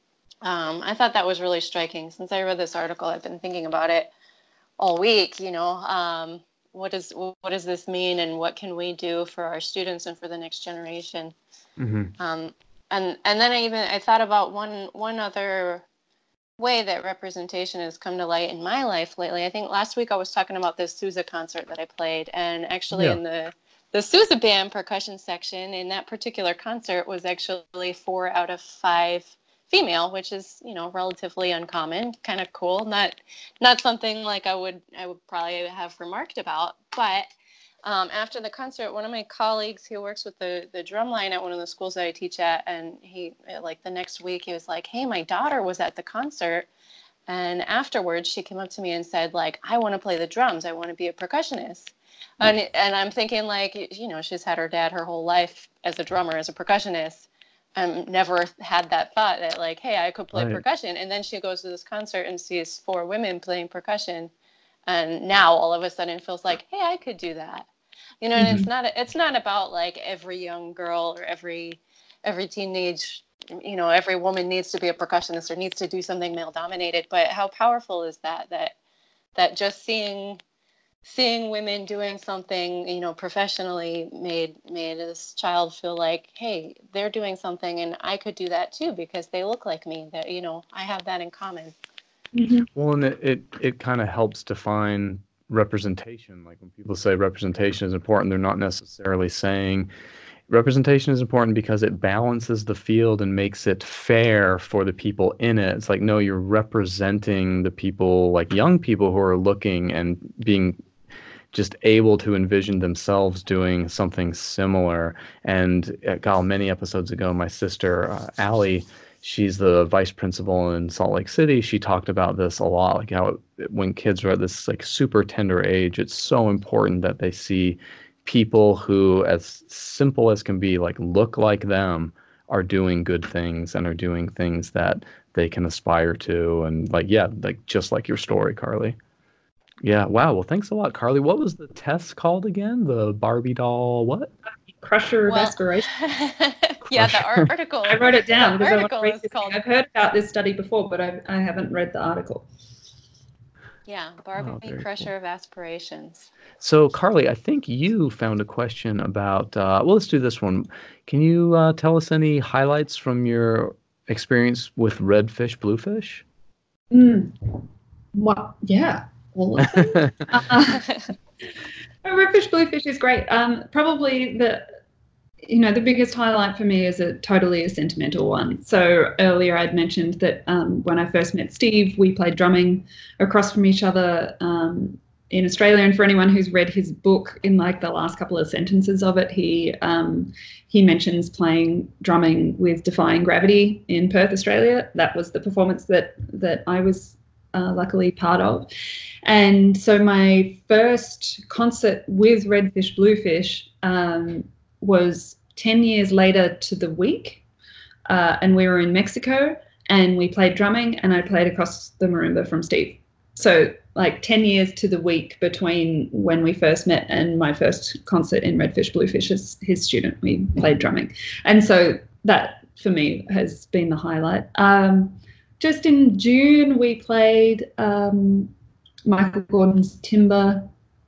Um, I thought that was really striking. Since I read this article, I've been thinking about it all week, you know. Um, what does what does this mean, and what can we do for our students and for the next generation? Mm-hmm. Um, and and then I even I thought about one one other way that representation has come to light in my life lately. I think last week I was talking about this Sousa concert that I played, and actually yeah. in the the Sousa band percussion section in that particular concert was actually four out of five female, which is, you know, relatively uncommon, kind of cool. Not not something like I would I would probably have remarked about. But um, after the concert, one of my colleagues who works with the the drum line at one of the schools that I teach at, and he like the next week he was like, "Hey, my daughter was at the concert, and afterwards she came up to me and said, like, I want to play the drums. I want to be a percussionist." And and I'm thinking, like, you know, she's had her dad her whole life as a drummer, as a percussionist. And never had that thought that, like, hey, I could play right. percussion. And then she goes to this concert and sees four women playing percussion, and now all of a sudden feels like, hey, I could do that. You know, mm-hmm. and it's not it's not about like every young girl or every every teenage, you know, every woman needs to be a percussionist or needs to do something male dominated. But how powerful is that? That that just seeing. Seeing women doing something, you know, professionally made made this child feel like, hey, they're doing something and I could do that too because they look like me. That, you know, I have that in common. Mm-hmm. Well, and it it, it kind of helps define representation. Like when people say representation is important, they're not necessarily saying representation is important because it balances the field and makes it fair for the people in it. It's like, no, you're representing the people, like young people who are looking and being just able to envision themselves doing something similar. And uh, God, many episodes ago, my sister, uh, Allie, she's the vice principal in Salt Lake City. She talked about this a lot, like how it, when kids are at this like super tender age, it's so important that they see people who, as simple as can be, like look like them, are doing good things and are doing things that they can aspire to. And like, yeah, like just like your story, Carly. Yeah. Wow. Well, thanks a lot, Carly. What was the test called again? The Barbie doll, what? Crusher well, of Aspiration. Yeah, the article. I wrote it down. The because article I want to read is this called. I've heard about this study before, but I, I haven't read the article. Yeah, Barbie oh, Crusher cool. of Aspirations. So, Carly, I think you found a question about, uh, well, let's do this one. Can you uh, tell us any highlights from your experience with Redfish Bluefish? Mm. What? Yeah. All of them. uh, Redfish Bluefish is great. Um, probably the, you know, the biggest highlight for me is a totally a sentimental one. So earlier I'd mentioned that um, when I first met Steve, we played drumming across from each other um, in Australia. And for anyone who's read his book, in like the last couple of sentences of it, he um, he mentions playing drumming with Defying Gravity in Perth, Australia. That was the performance that that I was uh, luckily part of. And so my first concert with Redfish Bluefish um, was ten years later to the week, uh, and we were in Mexico. and we played drumming, and I played across the marimba from Steve. So like ten years to the week between when we first met and my first concert in Redfish Bluefish as his student, we played drumming. And so that for me has been the highlight. Um, just in June, we played um, Michael Gordon's Timber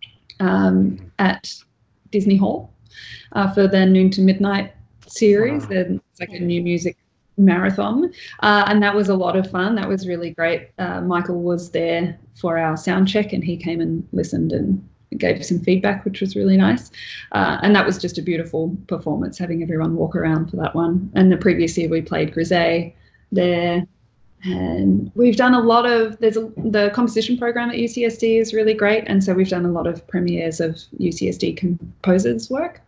um, at Disney Hall uh, for the Noon to Midnight series. Wow. It's like a new music marathon, uh, and that was a lot of fun. That was really great. Uh, Michael was there for our sound check, and he came and listened and gave some feedback, which was really nice. Uh, and that was just a beautiful performance, having everyone walk around for that one. And the previous year we played Grisey there. And we've done a lot of, there's a, the composition program at U C S D is really great. And so we've done a lot of premieres of U C S D composers' work.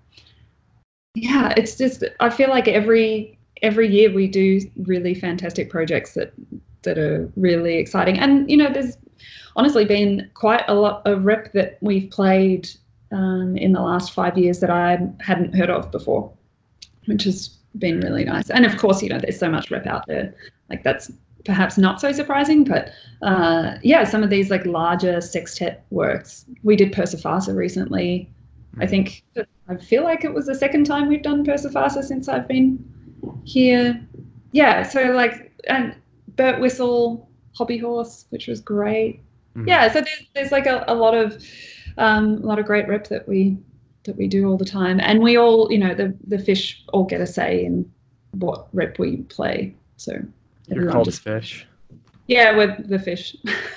Yeah, it's just, I feel like every every year we do really fantastic projects that that are really exciting. And, you know, there's honestly been quite a lot of rep that we've played um, in the last five years that I hadn't heard of before, which has been really nice. And of course, you know, there's so much rep out there. Like that's perhaps not so surprising, but uh, yeah, some of these like larger sextet works. We did Persifasa recently. I think, I feel like it was the second time we've done Persifasa since I've been here. Yeah, so like, and Burt Whistle, Hobby Horse, which was great. Mm-hmm. Yeah, so there's, there's like a, a lot of um, a lot of great rep that we that we do all the time, and we all, you know, the the fish all get a say in what rep we play. So you're called just, fish. Yeah, we're the fish.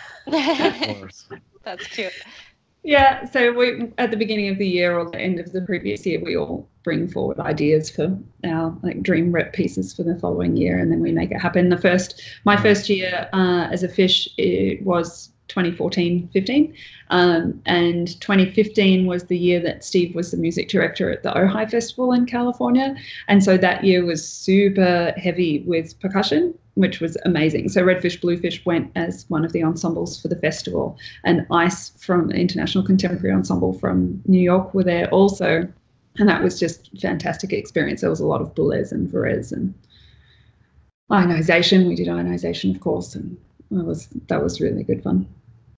Of course. That's cute. Yeah, so we at the beginning of the year or the end of the previous year, we all bring forward ideas for our like dream rep pieces for the following year, and then we make it happen. The first, my first year uh, as a fish, it was twenty fourteen fifteen, um, and twenty fifteen was the year that Steve was the music director at the Ojai Festival in California, and so that year was super heavy with percussion, which was amazing. So Redfish Bluefish went as one of the ensembles for the festival, and ICE from International Contemporary Ensemble from New York were there also, and that was just a fantastic experience. There was a lot of Boulez and Varese and ionization. We did ionization, of course, and that was that was really good fun.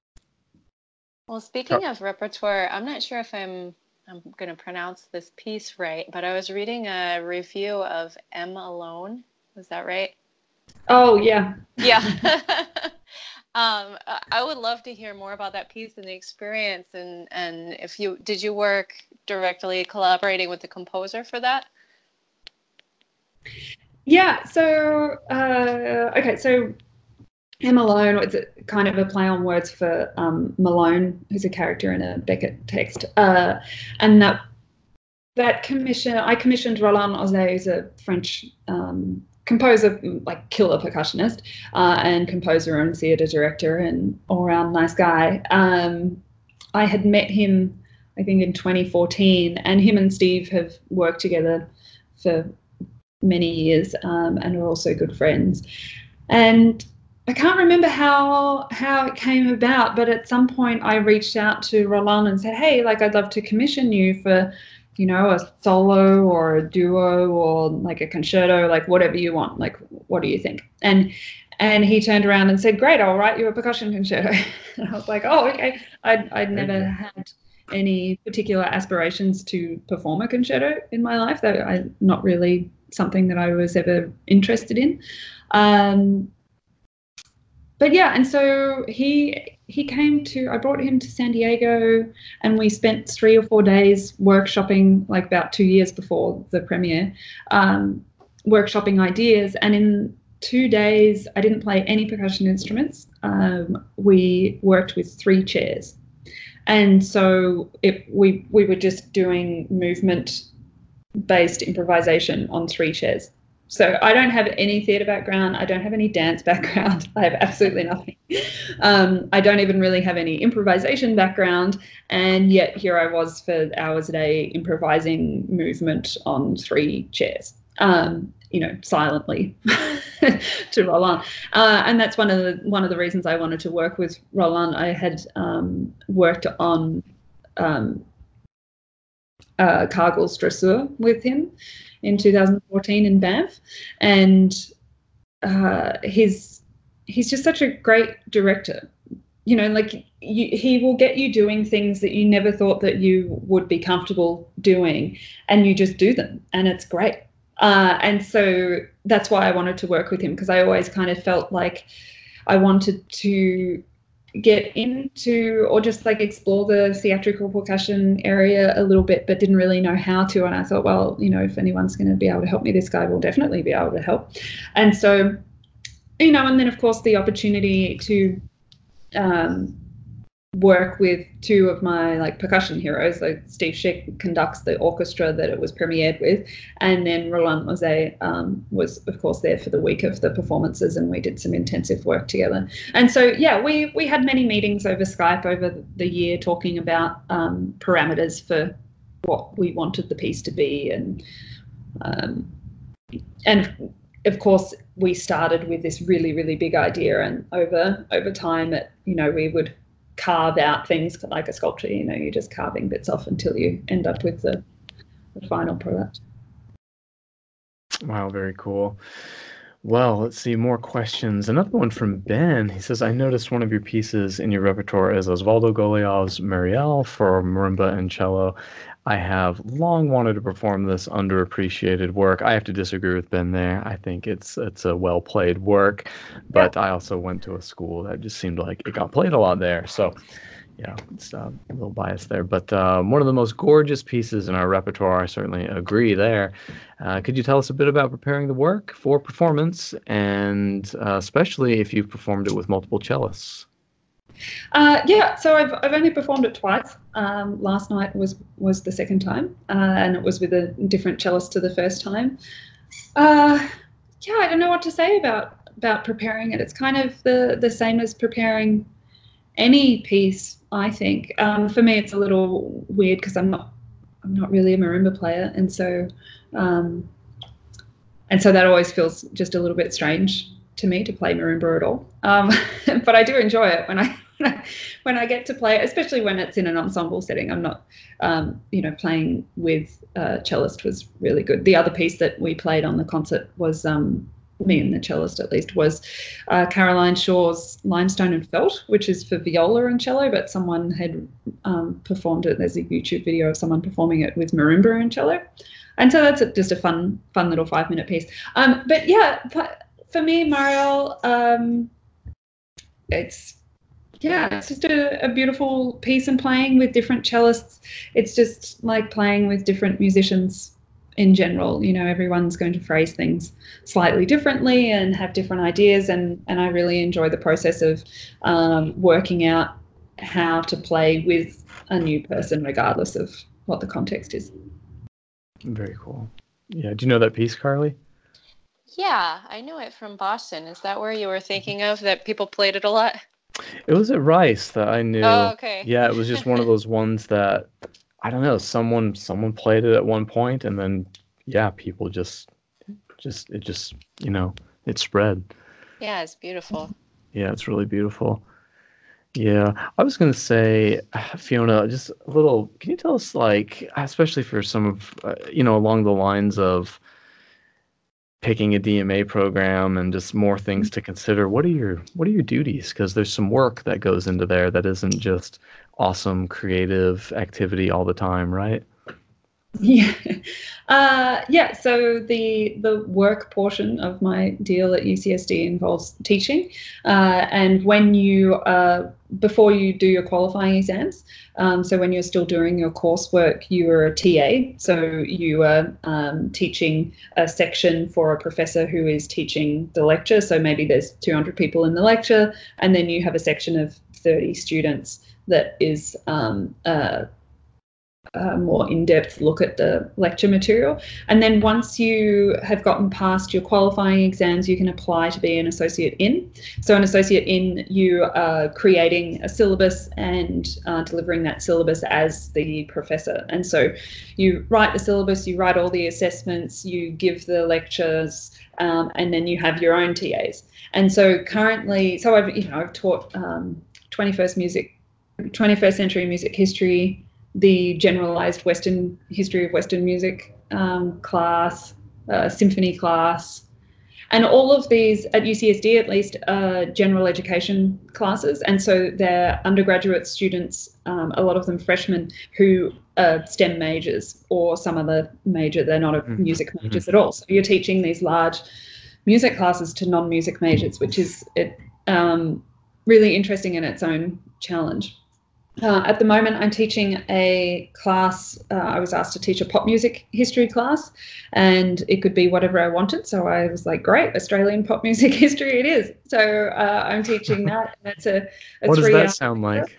Well, speaking of repertoire, I'm not sure if I'm I'm going to pronounce this piece right, but I was reading a review of M Alone. Was that right? Oh, yeah. Yeah. um, I would love to hear more about that piece and the experience. And, and if you, did you work directly collaborating with the composer for that? Yeah. So, uh, okay. So M Alone, it's a, kind of a play on words for um, Malone, who's a character in a Beckett text. Uh, and that, that commission, I commissioned Roland Ozé, who's a French um, composer, like killer percussionist, uh, and composer and theatre director, and all-around nice guy. Um, I had met him, I think, in twenty fourteen, and him and Steve have worked together for many years, um, and are also good friends. And I can't remember how how it came about, but at some point I reached out to Roland and said, "Hey, like I'd love to commission you for, you know, a solo or a duo or like a concerto, like whatever you want. Like, what do you think?" And and he turned around and said, "Great, I'll write you a percussion concerto." And I was like, "Oh, okay." I'd I'd never had any particular aspirations to perform a concerto in my life. That I not really something that I was ever interested in. Um, But yeah, and so he he came to, I brought him to San Diego, and we spent three or four days workshopping, like about two years before the premiere, um, workshopping ideas. And in two days, I didn't play any percussion instruments. Um, we worked with three chairs. And so it, we, we were just doing movement-based improvisation on three chairs. So I don't have any theatre background. I don't have any dance background. I have absolutely nothing. Um, I don't even really have any improvisation background. And yet here I was for hours a day improvising movement on three chairs, um, you know, silently to Roland. Uh, and that's one of the one of the reasons I wanted to work with Roland. I had um, worked on um, uh, Cargill's Dressur with him in two thousand fourteen in Banff, and uh, he's he's just such a great director. You know, like you, he will get you doing things that you never thought that you would be comfortable doing, and you just do them, and it's great. Uh, and so that's why I wanted to work with him, because I always kind of felt like I wanted to get into or just like explore the theatrical percussion area a little bit, but didn't really know how to. And I thought, well, you know, if anyone's going to be able to help me, this guy will definitely be able to help. And so, you know, and then of course the opportunity to um, work with two of my like percussion heroes. Like Steve Schick conducts the orchestra that it was premiered with, and then Roland Mosé um, was of course there for the week of the performances, and we did some intensive work together. And so yeah, we we had many meetings over Skype over the year talking about um, parameters for what we wanted the piece to be, and um, and of course we started with this really really big idea, and over over time it you know we would carve out things like a sculpture. You know, you're just carving bits off until you end up with the, the final product. Wow, very cool. Well, let's see, more questions. Another one from Ben. He says, I noticed one of your pieces in your repertoire is Osvaldo Golijov's Marielle for marimba and cello. I have long wanted to perform this underappreciated work. I have to disagree with Ben there. I think it's it's a well-played work, but yeah. I also went to a school that just seemed like it got played a lot there. So, yeah, it's uh, a little biased there. But um, one of the most gorgeous pieces in our repertoire, I certainly agree there. Uh, could you tell us a bit about preparing the work for performance, and uh, especially if you've performed it with multiple cellists? Uh, yeah, so I've I've only performed it twice. Um, last night was was the second time, uh, and it was with a different cellist to the first time. Uh, yeah, I don't know what to say about about preparing it. It's kind of the the same as preparing any piece, I think. Um, for me, it's a little weird because I'm not I'm not really a marimba player, and so um, and so that always feels just a little bit strange to me to play marimba at all. Um, but I do enjoy it when I when I get to play it, especially when it's in an ensemble setting. I'm not, um, you know, playing with a cellist was really good. The other piece that we played on the concert was, um, me and the cellist at least, was uh, Caroline Shaw's Limestone and Felt, which is for viola and cello, but someone had um, performed it. There's a YouTube video of someone performing it with marimba and cello. And so that's just a fun, fun little five minute piece. Um, but yeah, for me, Marielle, um, it's, yeah, it's just a, a beautiful piece, and playing with different cellists, it's just like playing with different musicians in general. You know, everyone's going to phrase things slightly differently and have different ideas, and, and I really enjoy the process of um, working out how to play with a new person regardless of what the context is. Very cool. Yeah, do you know that piece, Carly? Yeah, I know it from Boston. Is that where you were thinking of, that people played it a lot? It was at Rice that I knew. Oh, okay. Yeah, it was just one of those ones that, I don't know, someone someone played it at one point, and then, yeah, people just, just it just, you know, it spread. Yeah, it's beautiful. Yeah, it's really beautiful. Yeah, I was going to say, Fiona, just a little, can you tell us, like, especially for some of, uh, you know, along the lines of picking a D M A program and just more things to consider, what are your what are your duties? Because there's some work that goes into there that isn't just awesome creative activity all the time, right? Yeah, uh, yeah. So the the work portion of my deal at U C S D involves teaching, uh, and when you uh, before you do your qualifying exams, um, so when you're still doing your coursework, you are a T A. So you are um, teaching a section for a professor who is teaching the lecture. So maybe there's two hundred people in the lecture, and then you have a section of thirty students that is um, uh, a more in-depth look at the lecture material. And then once you have gotten past your qualifying exams, you can apply to be an associate in. So an associate in, you are creating a syllabus and uh, delivering that syllabus as the professor. And so you write the syllabus, you write all the assessments, you give the lectures, um, and then you have your own T As. And so currently, so I've, you know, I've taught um, twenty-first music, twenty-first century music history, the generalized Western history of Western music um, class, uh, symphony class, And all of these at U C S D, at least, are general education classes. And so they're undergraduate students, um, a lot of them freshmen, who are STEM majors or some other major. They're not a Mm-hmm. music majors at all. So you're teaching these large music classes to non-music majors, which is it, um, really interesting in its own challenge. Uh, at the moment, I'm teaching a class. Uh, I was asked to teach a pop music history class, and it could be whatever I wanted. So I was like, great, Australian pop music history it is. So uh, I'm teaching that. And it's a, a What does three-hour that sound like?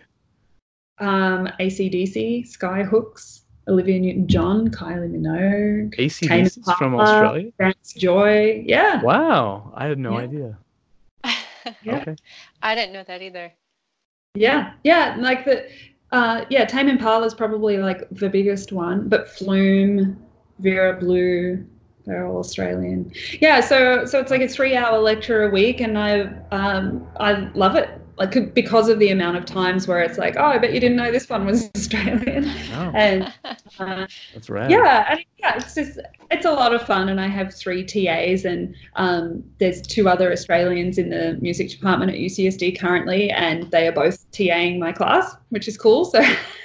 Um, A C D C, Skyhooks, Olivia Newton-John, Kylie Minogue, A C Tame D C is from Impala, Australia? Vance Joy. Yeah. Wow, I had no Yeah. idea. Yeah. Okay. I didn't know that either. Yeah, yeah, like the, uh, yeah, Tame Impala is probably like the biggest one, but Flume, Vera Blue, they're all Australian. Yeah, so so it's like a three-hour lecture a week, and I um I love it, like because of the amount of times where it's like, oh, I bet you didn't know this one was Australian, Oh, and uh, that's rad. yeah, and yeah, it's just it's a lot of fun, and I have three T As, and um, there's two other Australians in the music department at U C S D currently, and they are both TAing my class, which is cool. So,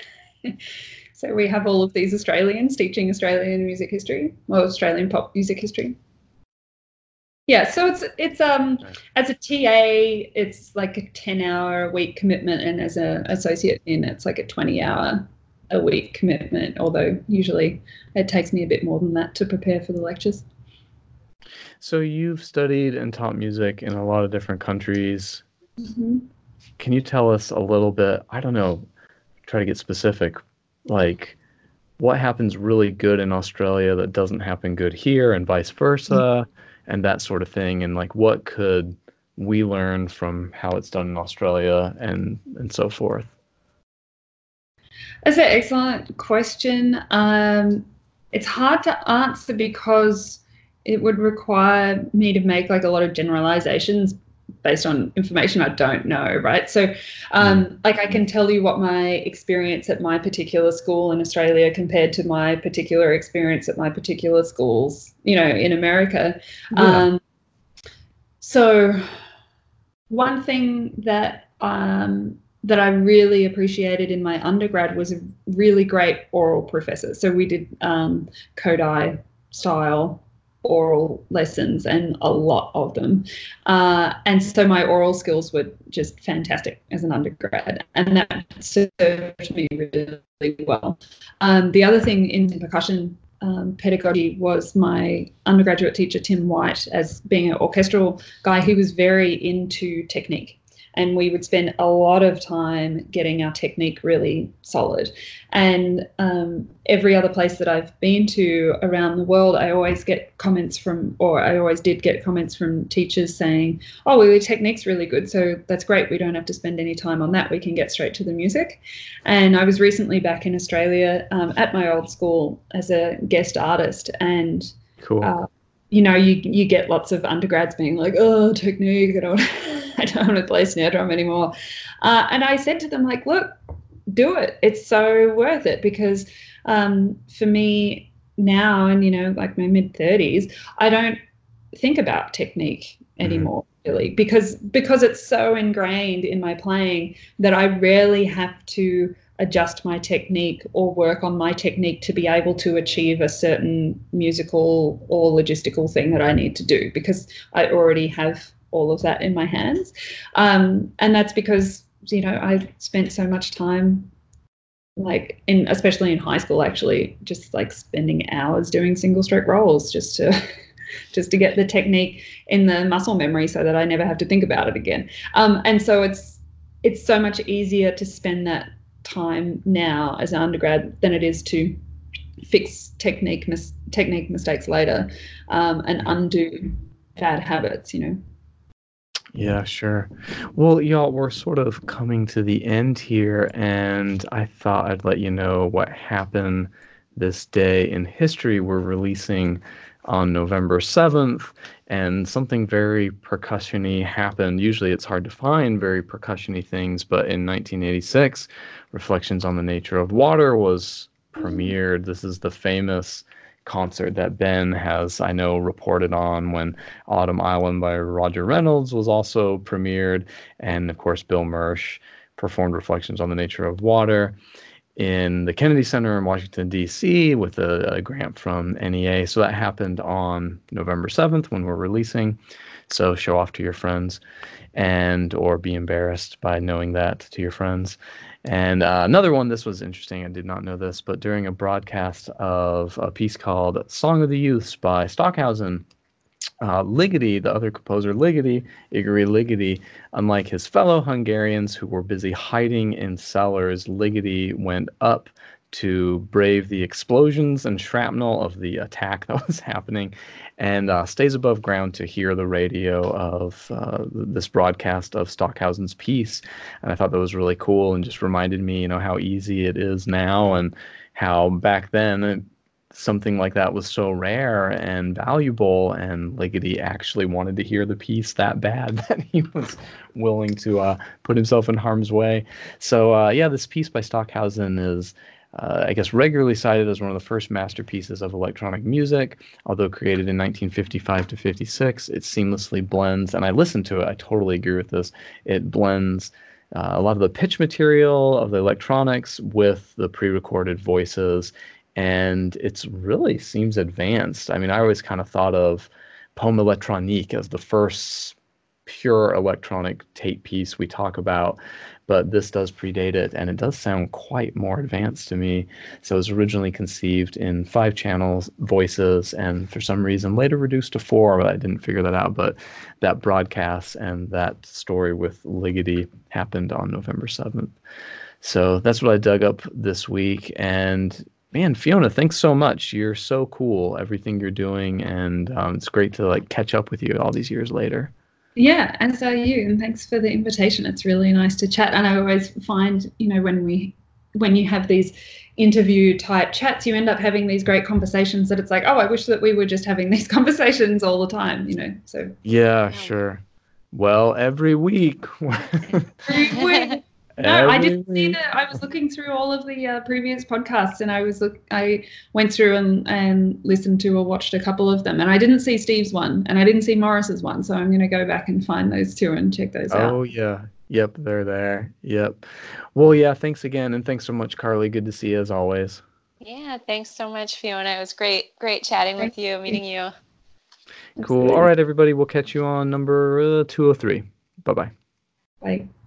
so we have all of these Australians teaching Australian music history, or Australian pop music history. Yeah, so it's it's um Right. as a T A, it's like a ten hour a week commitment, and as an associate in, it's like a twenty hour a week commitment, although usually it takes me a bit more than that to prepare for the lectures. So you've studied and taught music in a lot of different countries. Mm-hmm. Can you tell us a little bit, I don't know, try to get specific, like what happens really good in Australia that doesn't happen good here and vice versa, mm-hmm. and that sort of thing, and like what could we learn from how it's done in Australia and and so forth? That's an excellent question. Um, it's hard to answer because it would require me to make like a lot of generalizations based on information I don't know, right? So um, mm. like I can tell you what my experience at my particular school in Australia compared to my particular experience at my particular schools, you know, in America. Yeah. Um, so one thing that um, that I really appreciated in my undergrad was a really great oral professor. So we did um, Kodai style oral lessons, and a lot of them. Uh, and so my oral skills were just fantastic as an undergrad, and that served me really well. Um, the other thing in percussion um, pedagogy was my undergraduate teacher, Tim White, as being an orchestral guy, he was very into technique. And we would spend a lot of time getting our technique really solid. And um, every other place that I've been to around the world, I always get comments from, or I always did get comments from teachers saying, oh, well, your technique's really good, so that's great. We don't have to spend any time on that. We can get straight to the music. And I was recently back in Australia um, at my old school as a guest artist, and cool. Uh, you know, you you get lots of undergrads being like, oh, technique, I don't, I don't want to play snare drum anymore. Uh, and I said to them, like, look, do it. It's so worth it, because um, for me now, and, you know, like my mid thirties, I don't think about technique anymore, mm-hmm. really, because because it's so ingrained in my playing that I rarely have to adjust my technique or work on my technique to be able to achieve a certain musical or logistical thing that I need to do, because I already have all of that in my hands. Um, and that's because, you know, I spent so much time, like in, especially in high school, actually, just like spending hours doing single stroke rolls just to, just to get the technique in the muscle memory so that I never have to think about it again. Um, and so it's, it's so much easier to spend that time now as an undergrad than it is to fix technique mis- technique mistakes later, um, and undo bad habits, you know. Yeah, sure. Well, y'all, we're sort of coming to the end here, and I thought I'd let you know what happened this day in history. We're releasing on November seventh, and something very percussion-y happened. Usually it's hard to find very percussion-y things, but in nineteen eighty-six, Reflections on the Nature of Water was premiered. This is the famous concert that Ben has, I know, reported on when Autumn Island by Roger Reynolds was also premiered. And of course, Bill Mersch performed Reflections on the Nature of Water in the Kennedy Center in Washington, D C with a, a grant from N E A. So that happened on November seventh when we're releasing. So show off to your friends and or be embarrassed by knowing that to your friends. And uh, another one, this was interesting. I did not know this, but during a broadcast of a piece called Song of the Youths by Stockhausen, Uh, Ligeti, the other composer, Ligeti, Igor Ligeti, unlike his fellow Hungarians who were busy hiding in cellars, Ligeti went up to brave the explosions and shrapnel of the attack that was happening and uh, stays above ground to hear the radio of uh, this broadcast of Stockhausen's piece. And I thought that was really cool and just reminded me, you know, how easy it is now and how back then it, something like that was so rare and valuable, and Ligeti actually wanted to hear the piece that bad that he was willing to uh, put himself in harm's way. So uh, yeah, this piece by Stockhausen is, uh, I guess, regularly cited as one of the first masterpieces of electronic music. Although created in nineteen fifty-five to fifty-six, it seamlessly blends, and I listened to it, I totally agree with this, it blends uh, a lot of the pitch material of the electronics with the pre-recorded voices. And it's really seems advanced. I mean, I always kind of thought of Poème électronique as the first pure electronic tape piece we talk about, but this does predate it, and it does sound quite more advanced to me. So it was originally conceived in five channels voices, and for some reason later reduced to four, but I didn't figure that out. But that broadcast and that story with Ligeti happened on November seventh. So that's what I dug up this week. And man, Fiona, thanks so much. You're so cool, everything you're doing, and um, it's great to like catch up with you all these years later. Yeah, and so are you, and thanks for the invitation. It's really nice to chat, and I always find, you know, when we, when you have these interview type chats, you end up having these great conversations that it's like, oh, I wish that we were just having these conversations all the time, you know. So yeah, sure. Well, every week. every week. No, Every I didn't see that. I was looking through all of the uh, previous podcasts, and I was look. I went through and, and listened to or watched a couple of them, and I didn't see Steve's one, and I didn't see Morris's one. So I'm going to go back and find those two and check those oh, out. Oh yeah, yep, they're there. Yep. Well, yeah. Thanks again, and thanks so much, Carly. Good to see you as always. Yeah, thanks so much, Fiona. It was great, great chatting Thank with you, meeting you. Cool. All right, everybody. We'll catch you on number uh, two oh three. Bye-bye. Bye.